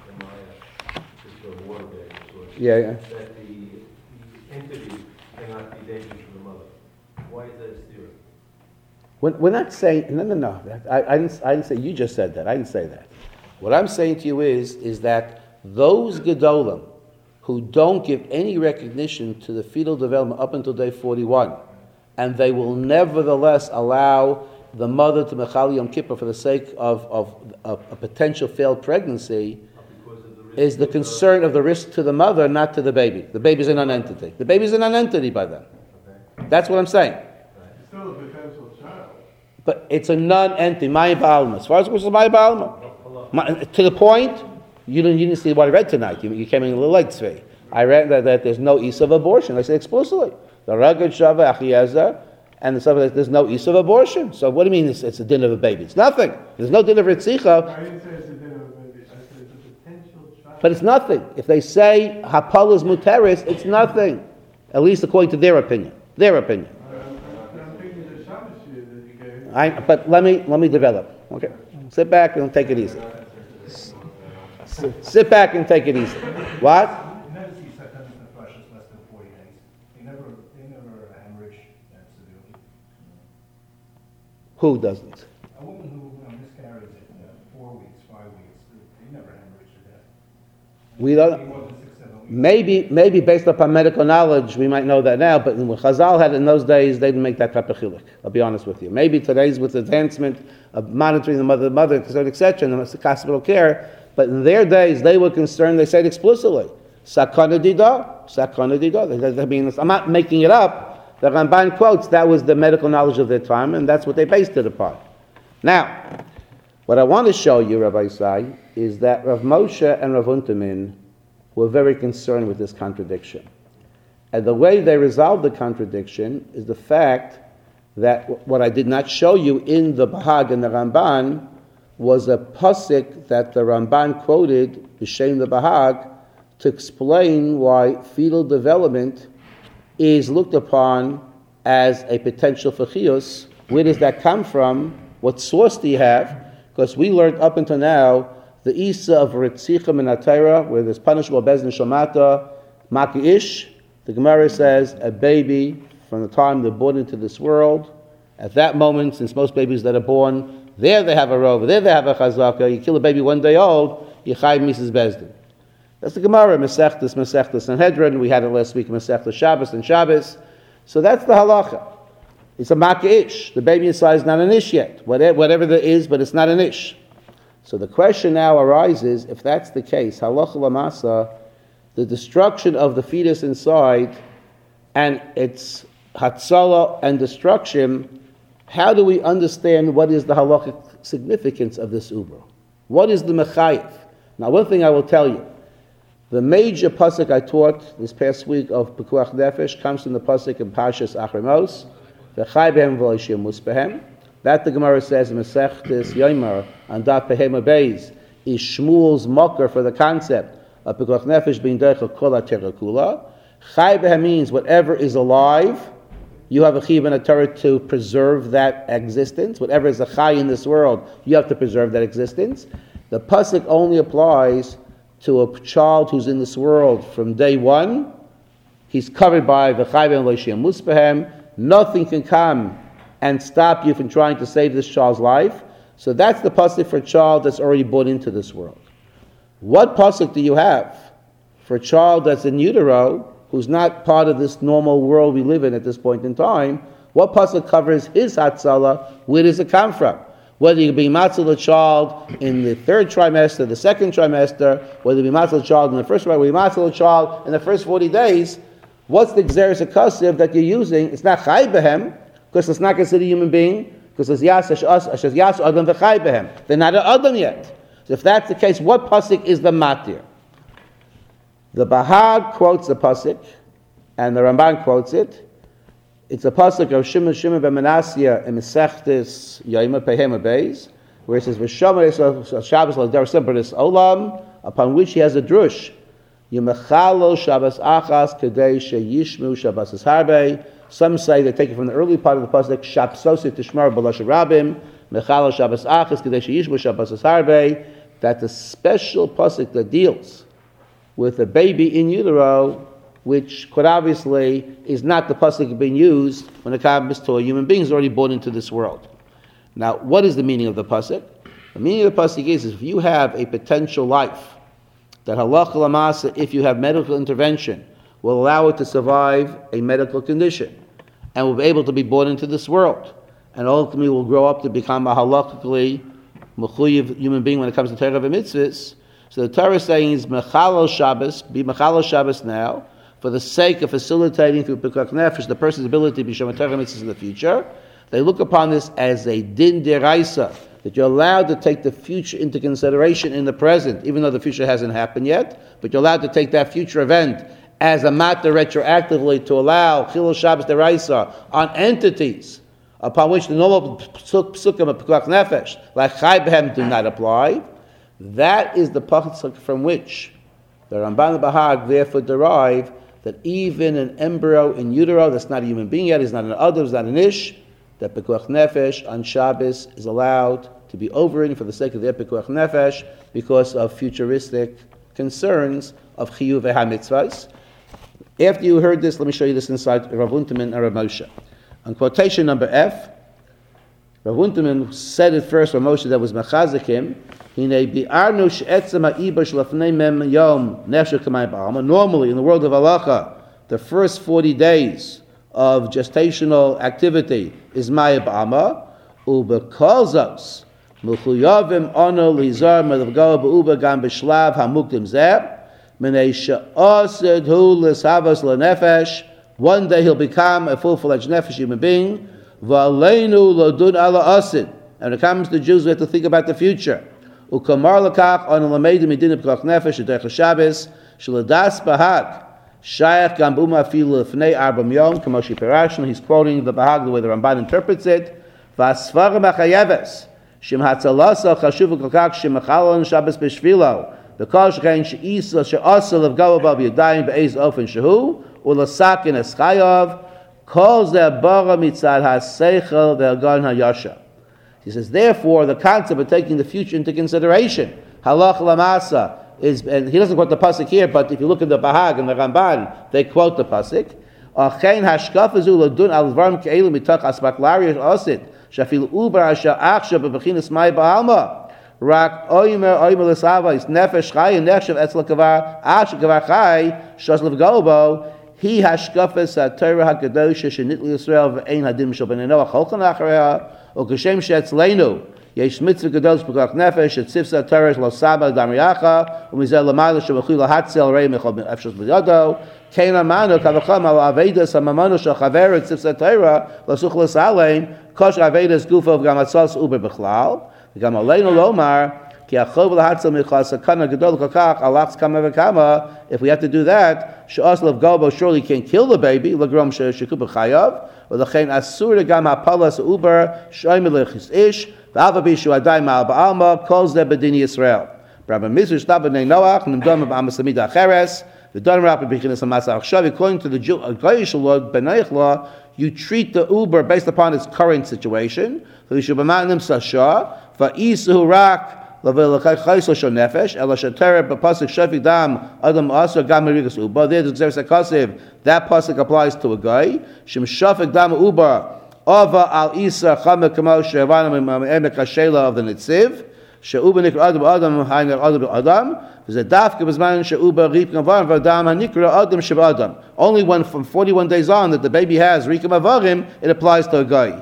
is the water bag, Yeah. that the entity cannot be dangerous to the mother. Why is that a theory? We're not saying, no. I didn't say, you just said that. I didn't say that. What I'm saying to you is that those Gedolim who don't give any recognition to the fetal development up until day 41, and they will nevertheless allow the mother to mechal Yom Kippur for the sake of a potential failed pregnancy, is the concern of the risk to the mother, not to the baby. The baby's a non-entity. The baby's a non-entity by then. That's what I'm saying. It's still a potential child. But it's a non-entity, Maya Ba'alma. As far as it's Maya Ba'alma. To the point, you didn't see what I read tonight. You came in a little late, Tzvi. I read that there's no issue of abortion. I said explicitly. The Rogatchover, Achiezer, and the stuff that there's no issue of abortion. So what do you mean it's a din of a baby? It's nothing. There's no din of Ritzicha. I didn't say it's a din of a baby. I said it's a potential child. But it's nothing. If they say Hapal is muteris, it's nothing. At least according to their opinion. Their opinion. I'm thinking the Shabbos year that you gave. But let me develop. Okay. Sit back and take it easy. Sit back and take it easy. What? You never see Satan in the flesh is less than 40 days. They never hemorrhage severely. Who doesn't? A woman who miscarries at 4 weeks, 5 weeks, they never hemorrhage to death. We don't. More than 6, 7 weeks. Maybe based upon medical knowledge, we might know that now. But when Chazal had it in those days, they didn't make that type of chiluk. I'll be honest with you. Maybe today's with advancement of monitoring the mother, etc., and the hospital care. But in their days, they were concerned. They said explicitly, "Sakana dida, sakana dida." I mean, I'm not making it up. The Ramban quotes that was the medical knowledge of their time, and that's what they based it upon. Now, what I want to show you, Rabbi Isai, is that Rav Moshe and Rav Unterman were very concerned with this contradiction, and the way they resolved the contradiction is the fact that what I did not show you in the Bahag and the Ramban was a pasuk that the Ramban quoted, B'Shem the Bahag, to explain why fetal development is looked upon as a potential for chiyus. Where does that come from? What source do you have? Because we learned up until now the Isa of Ritzicha min HaTorah, where there's punishable bezin shamata, maki ish. The Gemara says a baby from the time they're born into this world, at that moment, since most babies that are born, there they have a rova, there they have a chazaka. You kill a baby 1 day old, you chayv Mrs. Bezdin. That's the Gemara, Masechtas Sanhedrin. We had it last week, Masechtas Shabbos and Shabbos. So that's the halacha. It's a makish. The baby inside is not an ish yet. Whatever there is, but it's not an ish. So the question now arises, if that's the case, halacha lamasa, the destruction of the fetus inside and its hatzala and destruction, how do we understand what is the halachic significance of this uber? What is the mechayiv? Now, one thing I will tell you, the major pasuk I taught this past week of Pekuach Nefesh comes from the pasuk in Parshas Achremos, V'chai behem v'lo yishimus behem. That the Gemara says in Masechtes Yomer on Daf Pehema Beis is Shmuel's mocker for the concept of Pekuach Nefesh being Deichel Kol HaTerah Kula. Chai Behem means whatever is alive, you have a chiyuv and a Torah to preserve that existence. Whatever is a chai in this world, you have to preserve that existence. The pasuk only applies to a child who's in this world from day one. He's covered by the chai behem lo yishia musbehem. Nothing can come and stop you from trying to save this child's life. So that's the pasuk for a child that's already born into this world. What pasuk do you have for a child that's in utero, who's not part of this normal world we live in at this point in time? What pasuk covers his hatzalah? Where does it come from? Whether you be matzah the child in the third trimester, the second trimester, whether you be matzah the child in the first trimester, whether you be matzah the child in the first 40 days, what's the gzeres akasiv that you're using? It's not chai behem, because it's not considered a human being, because it's yas adam v'chai behem. They're not an adam yet. So if that's the case, what pasuk is the matir? The Bahag quotes the pasuk, and the Ramban quotes it. It's a pasuk of Shimon ben Manasseh in Masechtes Yoma Pehema Beis, where it says V'shomer Shabbos l'der Simperis Olam, upon which he has a drush. Yimechalo Shabbos Achas Kadei Sheyishmu Shabbos Harbe. Some say they take it from the early part of the pasuk Shapsosi Tishmar B'Lash Rabim Mechalo Shabbos Achas Kadei Sheyishmu Shabbos Harbe. That the special pasuk that deals with a baby in utero, which quite obviously is not the pasuk being used when it comes to a human being who's already born into this world. Now, what is the meaning of the pasuk? The meaning of the pasuk is if you have a potential life, that halacha l'masa, if you have medical intervention, will allow it to survive a medical condition, and will be able to be born into this world, and ultimately will grow up to become a halachically mechuyev human being when it comes to Torah v'mitzvahs. So the Torah is saying is mechalo Shabbos, be mechalo Shabbos now, for the sake of facilitating through Pekuach Nefesh the person's ability to be Shomer Torah mitzvahs in the future. They look upon this as a din deraisa, that you're allowed to take the future into consideration in the present, even though the future hasn't happened yet, but you're allowed to take that future event as a matter retroactively to allow Chilul Shabbos deraisa on entities upon which the normal psukim of Pekuach Nefesh, like Chai Behem, do not apply. That is the pasuk from which the Ramban Bahag therefore derive that even an embryo in utero that's not a human being yet, is not an adam, is not an ish, that Pekuach Nefesh on Shabbos is allowed to be overridden for the sake of their Pekuach Nefesh because of futuristic concerns of Chiyuv HaMitzvahs. After you heard this, let me show you this inside Rav Unterman and Rav Moshe. On quotation number F, Rav Unterman said it first, Rav Moshe, that was Mechazikim. Normally, in the world of halacha, the first 40 days of gestational activity is Maya B'ama, Ubekozos, Muchuyavim Ono Lizar Melavgoa B'uba Gam B'Shlav Hamuktim Zeb, Menei She'osed Hu L'Shavos L'Nefesh. One day he'll become a full-fledged nefesh human being. V'aleinu Lodun Ala Asid. And when it comes to Jews, we have to think about the future. Ukamar Lakach on Lamedim Medina Pekuach Nefesh Shedech Shabbos Sheladas Bahag Shayach Gambuma Filu Lefnei Arbam Yom Kamoshi Perashon. He's quoting the Bahag the way the Ramban interprets it. Vasvarim Achayeves Shem Hatzalasa Chashuv Kakach Shem Machalon Shabbos B'Shvilo B'Kol Shechein She'isa She'asa Levgawa Bab Yadayim Be'ez Ofen Shehu Ulasak in Eschayav calls the Bara Mitzad HaSeichel Ve'Agan HaYasha. He says, therefore, the concept of taking the future into consideration, halach lamasa, is, and he doesn't quote the pasuk here, but if you look at the Bahag and the Ramban, they quote the pasuk. Achein hashkafazu ladun al dvarim ke'elu mitach asbaklari osid shafil uber asher achshav bebechinas mai ba'alma rak oimer l'sava is nefesh chay and nechshav etzla kavar asher kavar chay shas levgobo he hashkafas ha-Torah ha-kadosha shenitli Yisrael ve'ein hadim shel b'nei Noach holchan achareha Ukashem she'etzleinu yesh mitzvah gedolos Pekuach Nefesh etzivsa Torah lo saba damriacha u'mizeh l'mayla she'mechui l'hatzel rei mechol efshos b'yodo kein amanu kavacham al avedas hamamanu she'chaver etzivsa Torah l'such l'salein kosh avedas gufo v'gam atzos uber b'chlal v'gam aleinu lomar Ki achov l'hatzal michal sakana gedol kakach alachs kama v'kama. If we have to do that, she'asl of galbo surely can't kill the baby. L'grom she'shekup b'chayav. V'lechein asur legam hapalas uber shoym lechis ish. V'avabi shu'adai ma'al ba'alma kol zeh b'dini Yisrael. Rabbi Mizr shtab b'nei Noach nimdom b'amas amida acheres. According to the Jewish law, B'nai law, you treat the uber based upon its current situation. There is a that pasuk applies to a guy. Of the Nitziv. Only when from 41 days on that the baby has Rikam Avarim, it applies to a guy.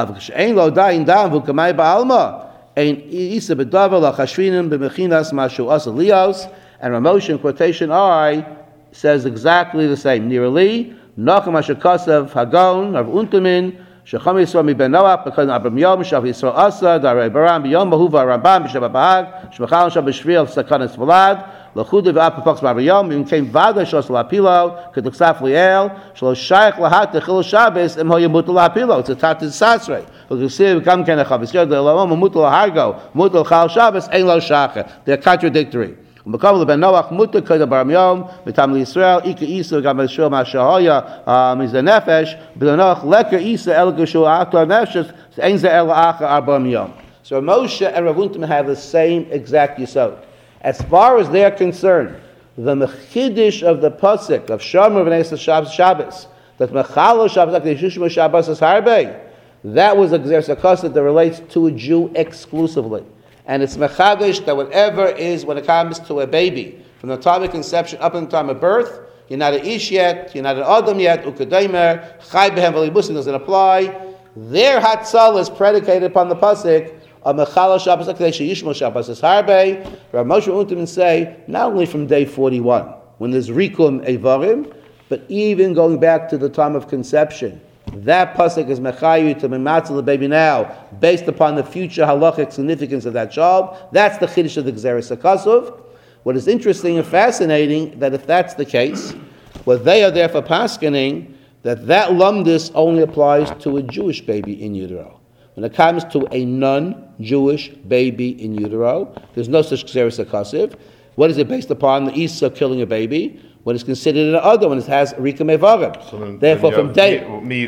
And Ramosh in quotation I says exactly the same. Nearly, Nachum Ashakasav Hagon of Untamin. Shecham Yisrael mi ben Noach because Abram Yom Shav Yisrael Asa Darei Baram B'Yom Bahuva Rambam B'Shabbat Bahag Shmachal Shav B'Shvil Sakanas Vlad Lachudav Apafox Barayom Yom Came Vada Shos Lapilo Keduksaf Liel Shlo Shaykh Lahat Techil Shabbos Em Hoyamut Lapilo. It's a Tatis Sasrei. Lukusiv Kam Ken Achav Yisrael De'Lamom Mutal Hargo Mutal Chal Shabbos Ein Lo Shacha. They're contradictory. Mekabel ben Noach mutter koda baram yom mitam Yisrael ika isa gam Yisrael mashahaya mizah nefesh b'Noach leker isa el geshul atar nefesh ein ze el acha baram yom. So Moshe and Rav Untum have the same exact yisod. As far as they're concerned, the mechidish of the pasuk of Shomer v'neis Shabbos that mechalo Shabbos like the Yishushma Shabbos is harbe, that was a gzerus that relates to a Jew exclusively. And it's mechadish that whatever is when it comes to a baby, from the time of conception up until the time of birth, you're not an ish yet, you're not an adam yet, ukadaimer, chai behem v'libusin doesn't apply. Their hatzal is predicated upon the pasuk of mechala Shabbos akdesh yishmo Shabbos is harbe. Rav Moshe Untim say not only from day 41 when there's rikum evarim, but even going back to the time of conception. That pasuk is mechayu to mematzal the baby now, based upon the future halachic significance of that child. That's the chiddush of the Gzeres HaKasuv. What is interesting and fascinating that if that's the case, what they are there for paskening that lumdus only applies to a Jewish baby in utero. When it comes to a non-Jewish baby in utero, there's no such Gzeres HaKasuv. What is it based upon? The Isa killing a baby. When it's considered an other, when it has Rikam Evarim. Therefore, from day... No, the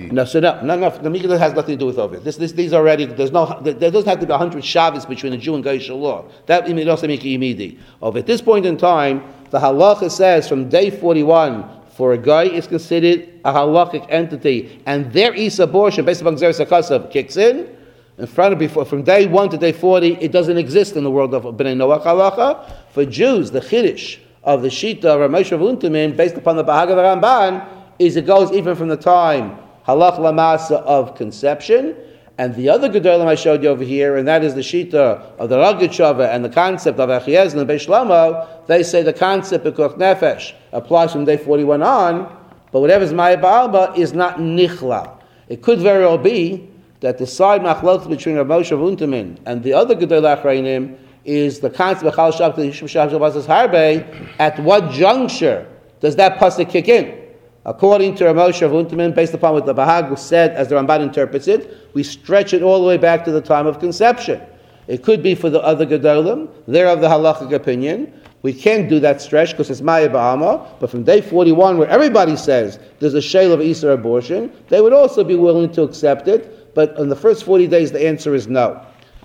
Mikra has nothing to do with over. These already, there doesn't have to be 100 Shabbos between a Jew and Goyish law. That also make Imidi. At this point in time, the halacha says from day 41, for a guy is considered a halachic entity, and their Isa abortion, based upon Gzeres HaKasuv, kicks in front of before, from day 1 to day 40, it doesn't exist in the world of Bnei Noach halacha. For Jews, the Chiddush of the Shita of Ramesh Rav Untamin, based upon the Bahag of the Ramban, is it goes even from the time halach lamasa of conception. And the other gedolim I showed you over here, and that is the Shita of the Ragachava and the concept of Achiez and the Beis Shlomo. They say the concept of Koch Nefesh applies from day 41 on, but whatever is Maya Ba'alba is not nichla. It could very well be that the side machlokes between Rav Moshe Rav Untamin and the other gedol achrayim is the concept of Chal Shabbos Yishum Shabbos Harbe. At what juncture does that pasuk kick in? According to Rav Moshe Rav Untamin, based upon what the Bahag said, as the Ramban interprets it, we stretch it all the way back to the time of conception. It could be for the other gedolim; they're of the halachic opinion. We can't do that stretch because it's Maya Ba'ama. But from day 41, where everybody says there's a shayla of Easter abortion, they would also be willing to accept it. But in the first 40 days, the answer is no.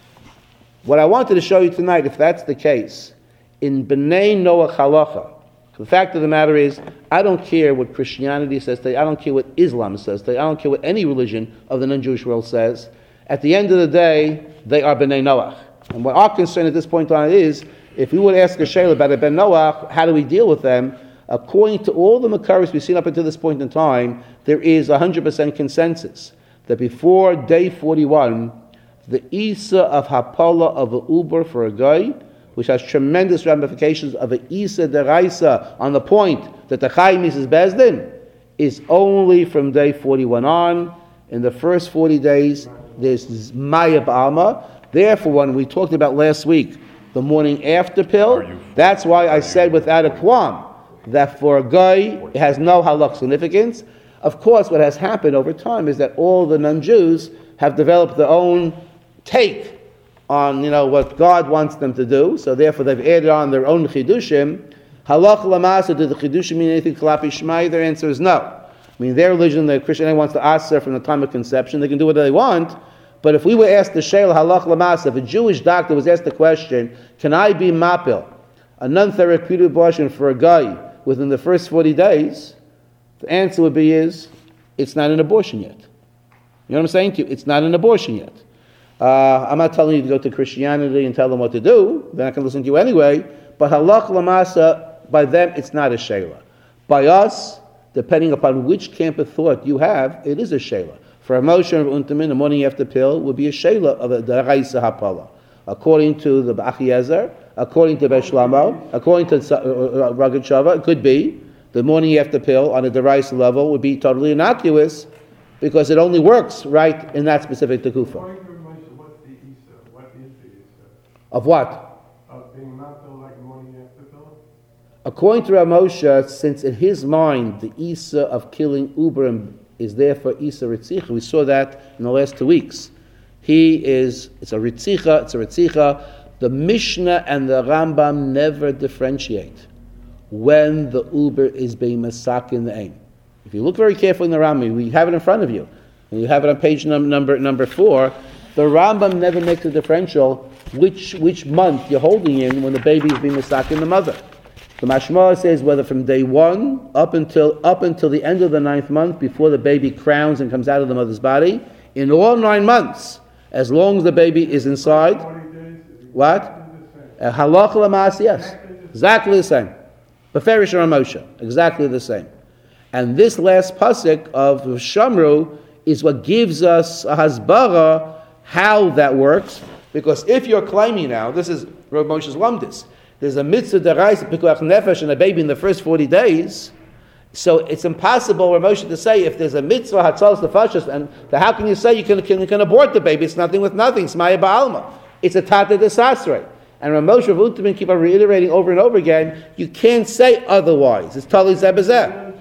What I wanted to show you tonight, if that's the case, in B'nai Noach halacha, the fact of the matter is, I don't care what Christianity says today, I don't care what Islam says today, I don't care what any religion of the non-Jewish world says. At the end of the day, they are B'nai Noach. And what our concern at this point on is, if we would ask a shayla about a Ben Noach, how do we deal with them? According to all the Makaris we've seen up until this point in time, there is 100% consensus that before day 41, the Isa of Hapala of a Uber for a guy, which has tremendous ramifications of a Isa deraisa on the point that the Chaim is Bezdin, is only from day 41 on. In the first 40 days, there's Maya Ba'alma. Therefore, when we talked about last week, the morning after pill. That's why I said without a qualm that for a guy it has no halakh significance. Of course, what has happened over time is that all the non-Jews have developed their own take on what God wants them to do. So therefore, they've added on their own chidushim. Halach lamasa, do the chidushim mean anything kalapi shmai? Their answer is no. I mean, their religion, the Christianity wants to aser from the time of conception. They can do whatever they want. But if we were asked the sheil halach lamasa, if a Jewish doctor was asked the question, can I be mapil, a non-therapeutic abortion for a guy within the first 40 days, the answer would be it's not an abortion yet. You know what I'm saying to you? It's not an abortion yet. I'm not telling you to go to Christianity and tell them what to do. They're not going to listen to you anyway. But halach lamasa, by them, it's not a sheila. By us, depending upon which camp of thought you have, it is a sheila. For a Moshe of Untamin, the morning after pill would be a sheila of the Raisa Hapala. According to the Achiezer, according to Beis Shlomo, according to Ragad Shava, it could be the morning after pill on a Deraisa level would be totally innocuous because it only works right in that specific tekufa. According to Moshe, what's the Isa? What is the Isa? Of what? Of being mapil like morning after pill? According to Rav Moshe, since in his mind the Isa of killing Uberim is there for Isa Ritzicha, we saw that in the last 2 weeks. It's a Ritzicha. The Mishnah and the Rambam never differentiate when the Uber is being masak in the aim. If you look very carefully in the Rambam, we have it in front of you, and you have it on page number 4, the Rambam never makes a differential which month you're holding in when the baby is being masak in the mother. The Mashma says whether from day 1 up until the end of the 9th month, before the baby crowns and comes out of the mother's body, in all 9 months, as long as the baby is inside. 40 days? What? Halach lamas, yes. Exactly the same. Beferish or Moshe, exactly the same. And this last pasuk of Shamru is what gives us a hasbara how that works. Because if you're claiming now, this is Rav Moshe's lumdis, there's a mitzvah deraisa pikuach nefesh and a baby in the first 40 days. So it's impossible, Rav Moshe, to say if there's a mitzvah hatzalas nefashos, and how can you say you can abort the baby? It's nothing with nothing. It's maya ba'alma. It's a tata desasre. And Rav Moshe Rav Uteman keep on reiterating over and over again, you can't say otherwise. It's totally zebazeh.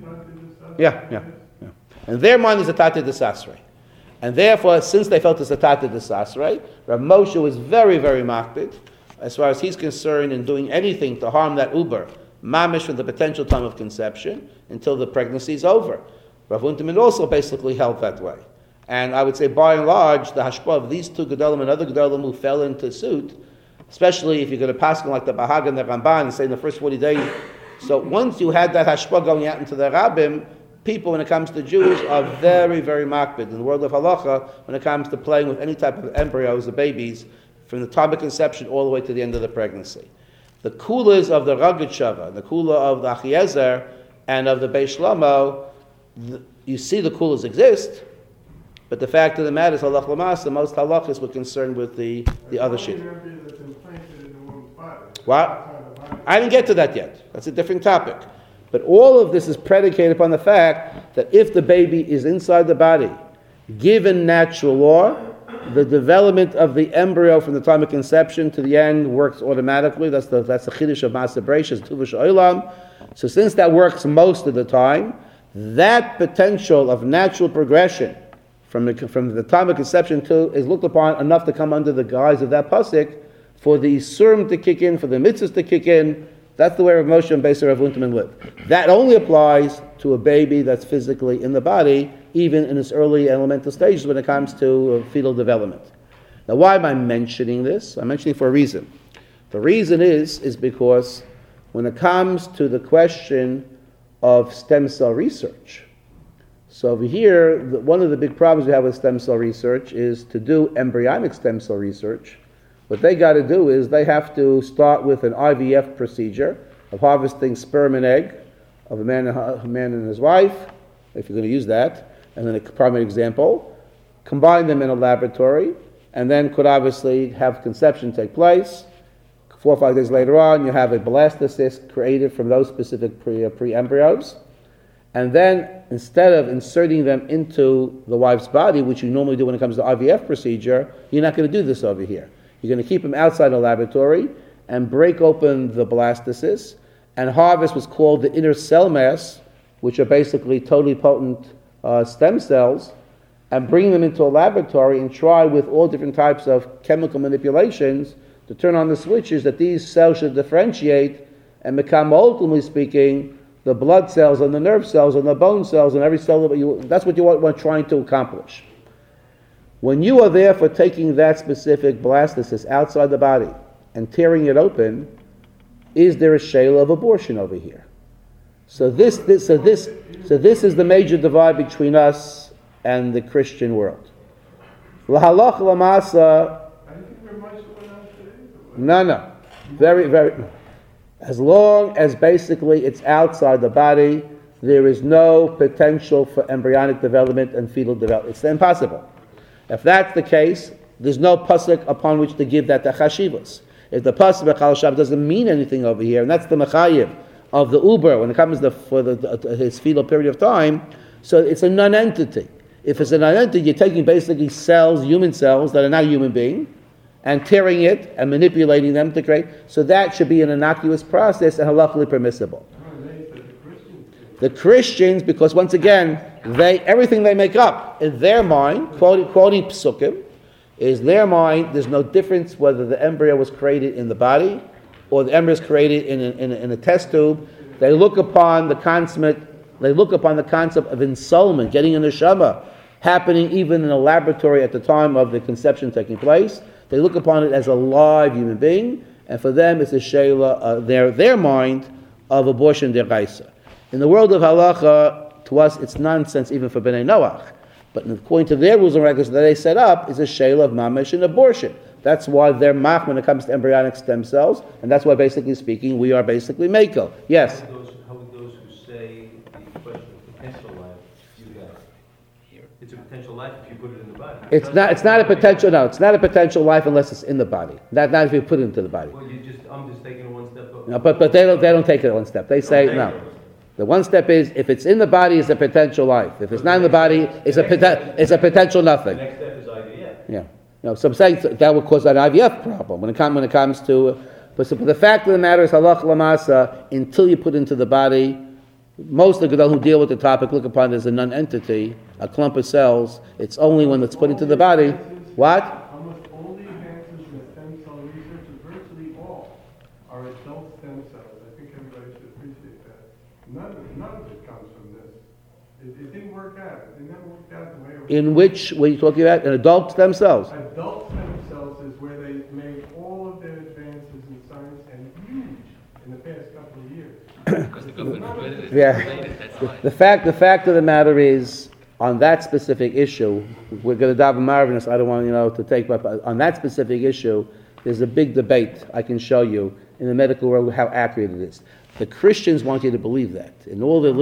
Yeah. And their mind is a tata desasre. And therefore, since they felt it's a tata desasre, Rav Moshe was very, very makbid, as far as he's concerned, in doing anything to harm that uber, mamish from the potential time of conception until the pregnancy is over. Rav Unterman also basically held that way. And I would say, by and large, the hashpah of these two gedolim and other gedolim who fell into suit, especially if you're going to pass like the Bahag and the Ramban and say in the first 40 days. So once you had that hashpah going out into the rabbim, people, when it comes to Jews, are very, very makbid in the world of halacha when it comes to playing with any type of embryos or babies from the time of conception all the way to the end of the pregnancy. The kulas of the Ragad Shava, the kula of the Achiezer, and of the Beis Shlomo, you see the kulas exist, but the fact of the matter is, halach lamasa, most halachas were concerned with the other shit. What? I didn't get to that yet. That's a different topic. But all of this is predicated upon the fact that if the baby is inside the body, given natural law, the development of the embryo from the time of conception to the end works automatically. That's the chiddush of Maaseh Bereishis, Tuvash Olam. So since that works most of the time, that potential of natural progression from the time of conception to is looked upon enough to come under the guise of that pasuk for the Isurim to kick in, for the mitzvahs to kick in. That's the way Rav Moshe and Beiser Rav Unterman lived. That only applies to a baby that's physically in the body, even in its early elemental stages when it comes to fetal development. Now, why am I mentioning this? I'm mentioning it for a reason. The reason is because when it comes to the question of stem cell research, so over here, one of the big problems we have with stem cell research is to do embryonic stem cell research. What they got to do is they have to start with an IVF procedure of harvesting sperm and egg of a man and his wife, if you're going to use that, and then a primary example, combine them in a laboratory, and then could obviously have conception take place. 4 or 5 days later on, you have a blastocyst created from those specific pre-embryos. And then, instead of inserting them into the wife's body, which you normally do when it comes to IVF procedure, you're not going to do this over here. You're going to keep them outside the laboratory and break open the blastocysts and harvest what's called the inner cell mass, which are basically totally potent stem cells, and bring them into a laboratory and try with all different types of chemical manipulations to turn on the switches that these cells should differentiate and become, ultimately speaking, the blood cells and the nerve cells and the bone cells and every cell that's what you want trying to accomplish. When you are there for taking that specific blastocyst outside the body and tearing it open, is there a shayla of abortion over here? So this is the major divide between us and the Christian world. Lahalach lamasa. No. Very. As long as basically it's outside the body, there is no potential for embryonic development and fetal development. It's impossible. If that's the case, there's no pasuk upon which to give that chashivas. If the pasuk b'chal Shabbat doesn't mean anything over here, and that's the mechayiv of the uber when it comes for his fetal period of time, so it's a non-entity. If it's a non-entity, you're taking basically cells, human cells that are not a human being, and tearing it and manipulating them to create. So that should be an innocuous process and halakhically permissible. The Christians, because once again, everything they make up in their mind, quoting psukim, is their mind. There's no difference whether the embryo was created in the body or the embryo is created in a test tube. They look upon the concept of ensoulment, getting a neshama, happening even in a laboratory at the time of the conception taking place. They look upon it as a live human being, and for them it's a shayla, their mind of abortion deraisa. In the world of halacha, to us it's nonsense even for Bnei Noach. But according to their rules and regulations that they set up, is a shayla of mamash and abortion. That's why they're mach when it comes to embryonic stem cells, and that's why, basically speaking, we are basically mako. Yes? How would those who say the question of potential life, you guys? It's a potential life if you put it in the body. It's not a potential life unless it's in the body. Not if you put it into the body. Well, I'm just taking it one step up. No, but they don't take it one step. They say no. The one step is if it's in the body, it's a potential life. If it's not in the body, it's a potential nothing. The next step is IVF. Yeah. No, so I'm saying that would cause an IVF problem when it comes to. But the fact of the matter is, halach lamasa, until you put into the body, most of the Gedol who deal with the topic look upon it as a non-entity, a clump of cells. It's only when it's put into the body. What? Almost all the advances in stem cell research, virtually all, are adult stem cells. I think everybody should appreciate that. None of it comes from this. It didn't work out. It never worked out the way it was. In which, what are you talking about? In adult stem cells? Adult stem cells is where they made all of their advances in science and huge in the past couple of years. Because the government permitted it. Yeah. That's why. The fact of the matter is, on that specific issue, we're going to daven marvelous. I don't want to take, but on that specific issue, there's a big debate. I can show you in the medical world how accurate it is. The Christians want you to believe that. In all of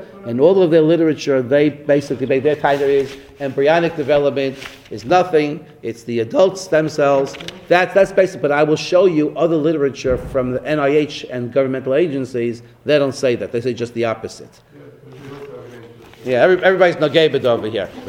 their literature, they basically their title is embryonic development is nothing. It's the adult stem cells. That's basic. But I will show you other literature from the NIH and governmental agencies. They don't say that. They say just the opposite. Yeah, everybody's nogay over here.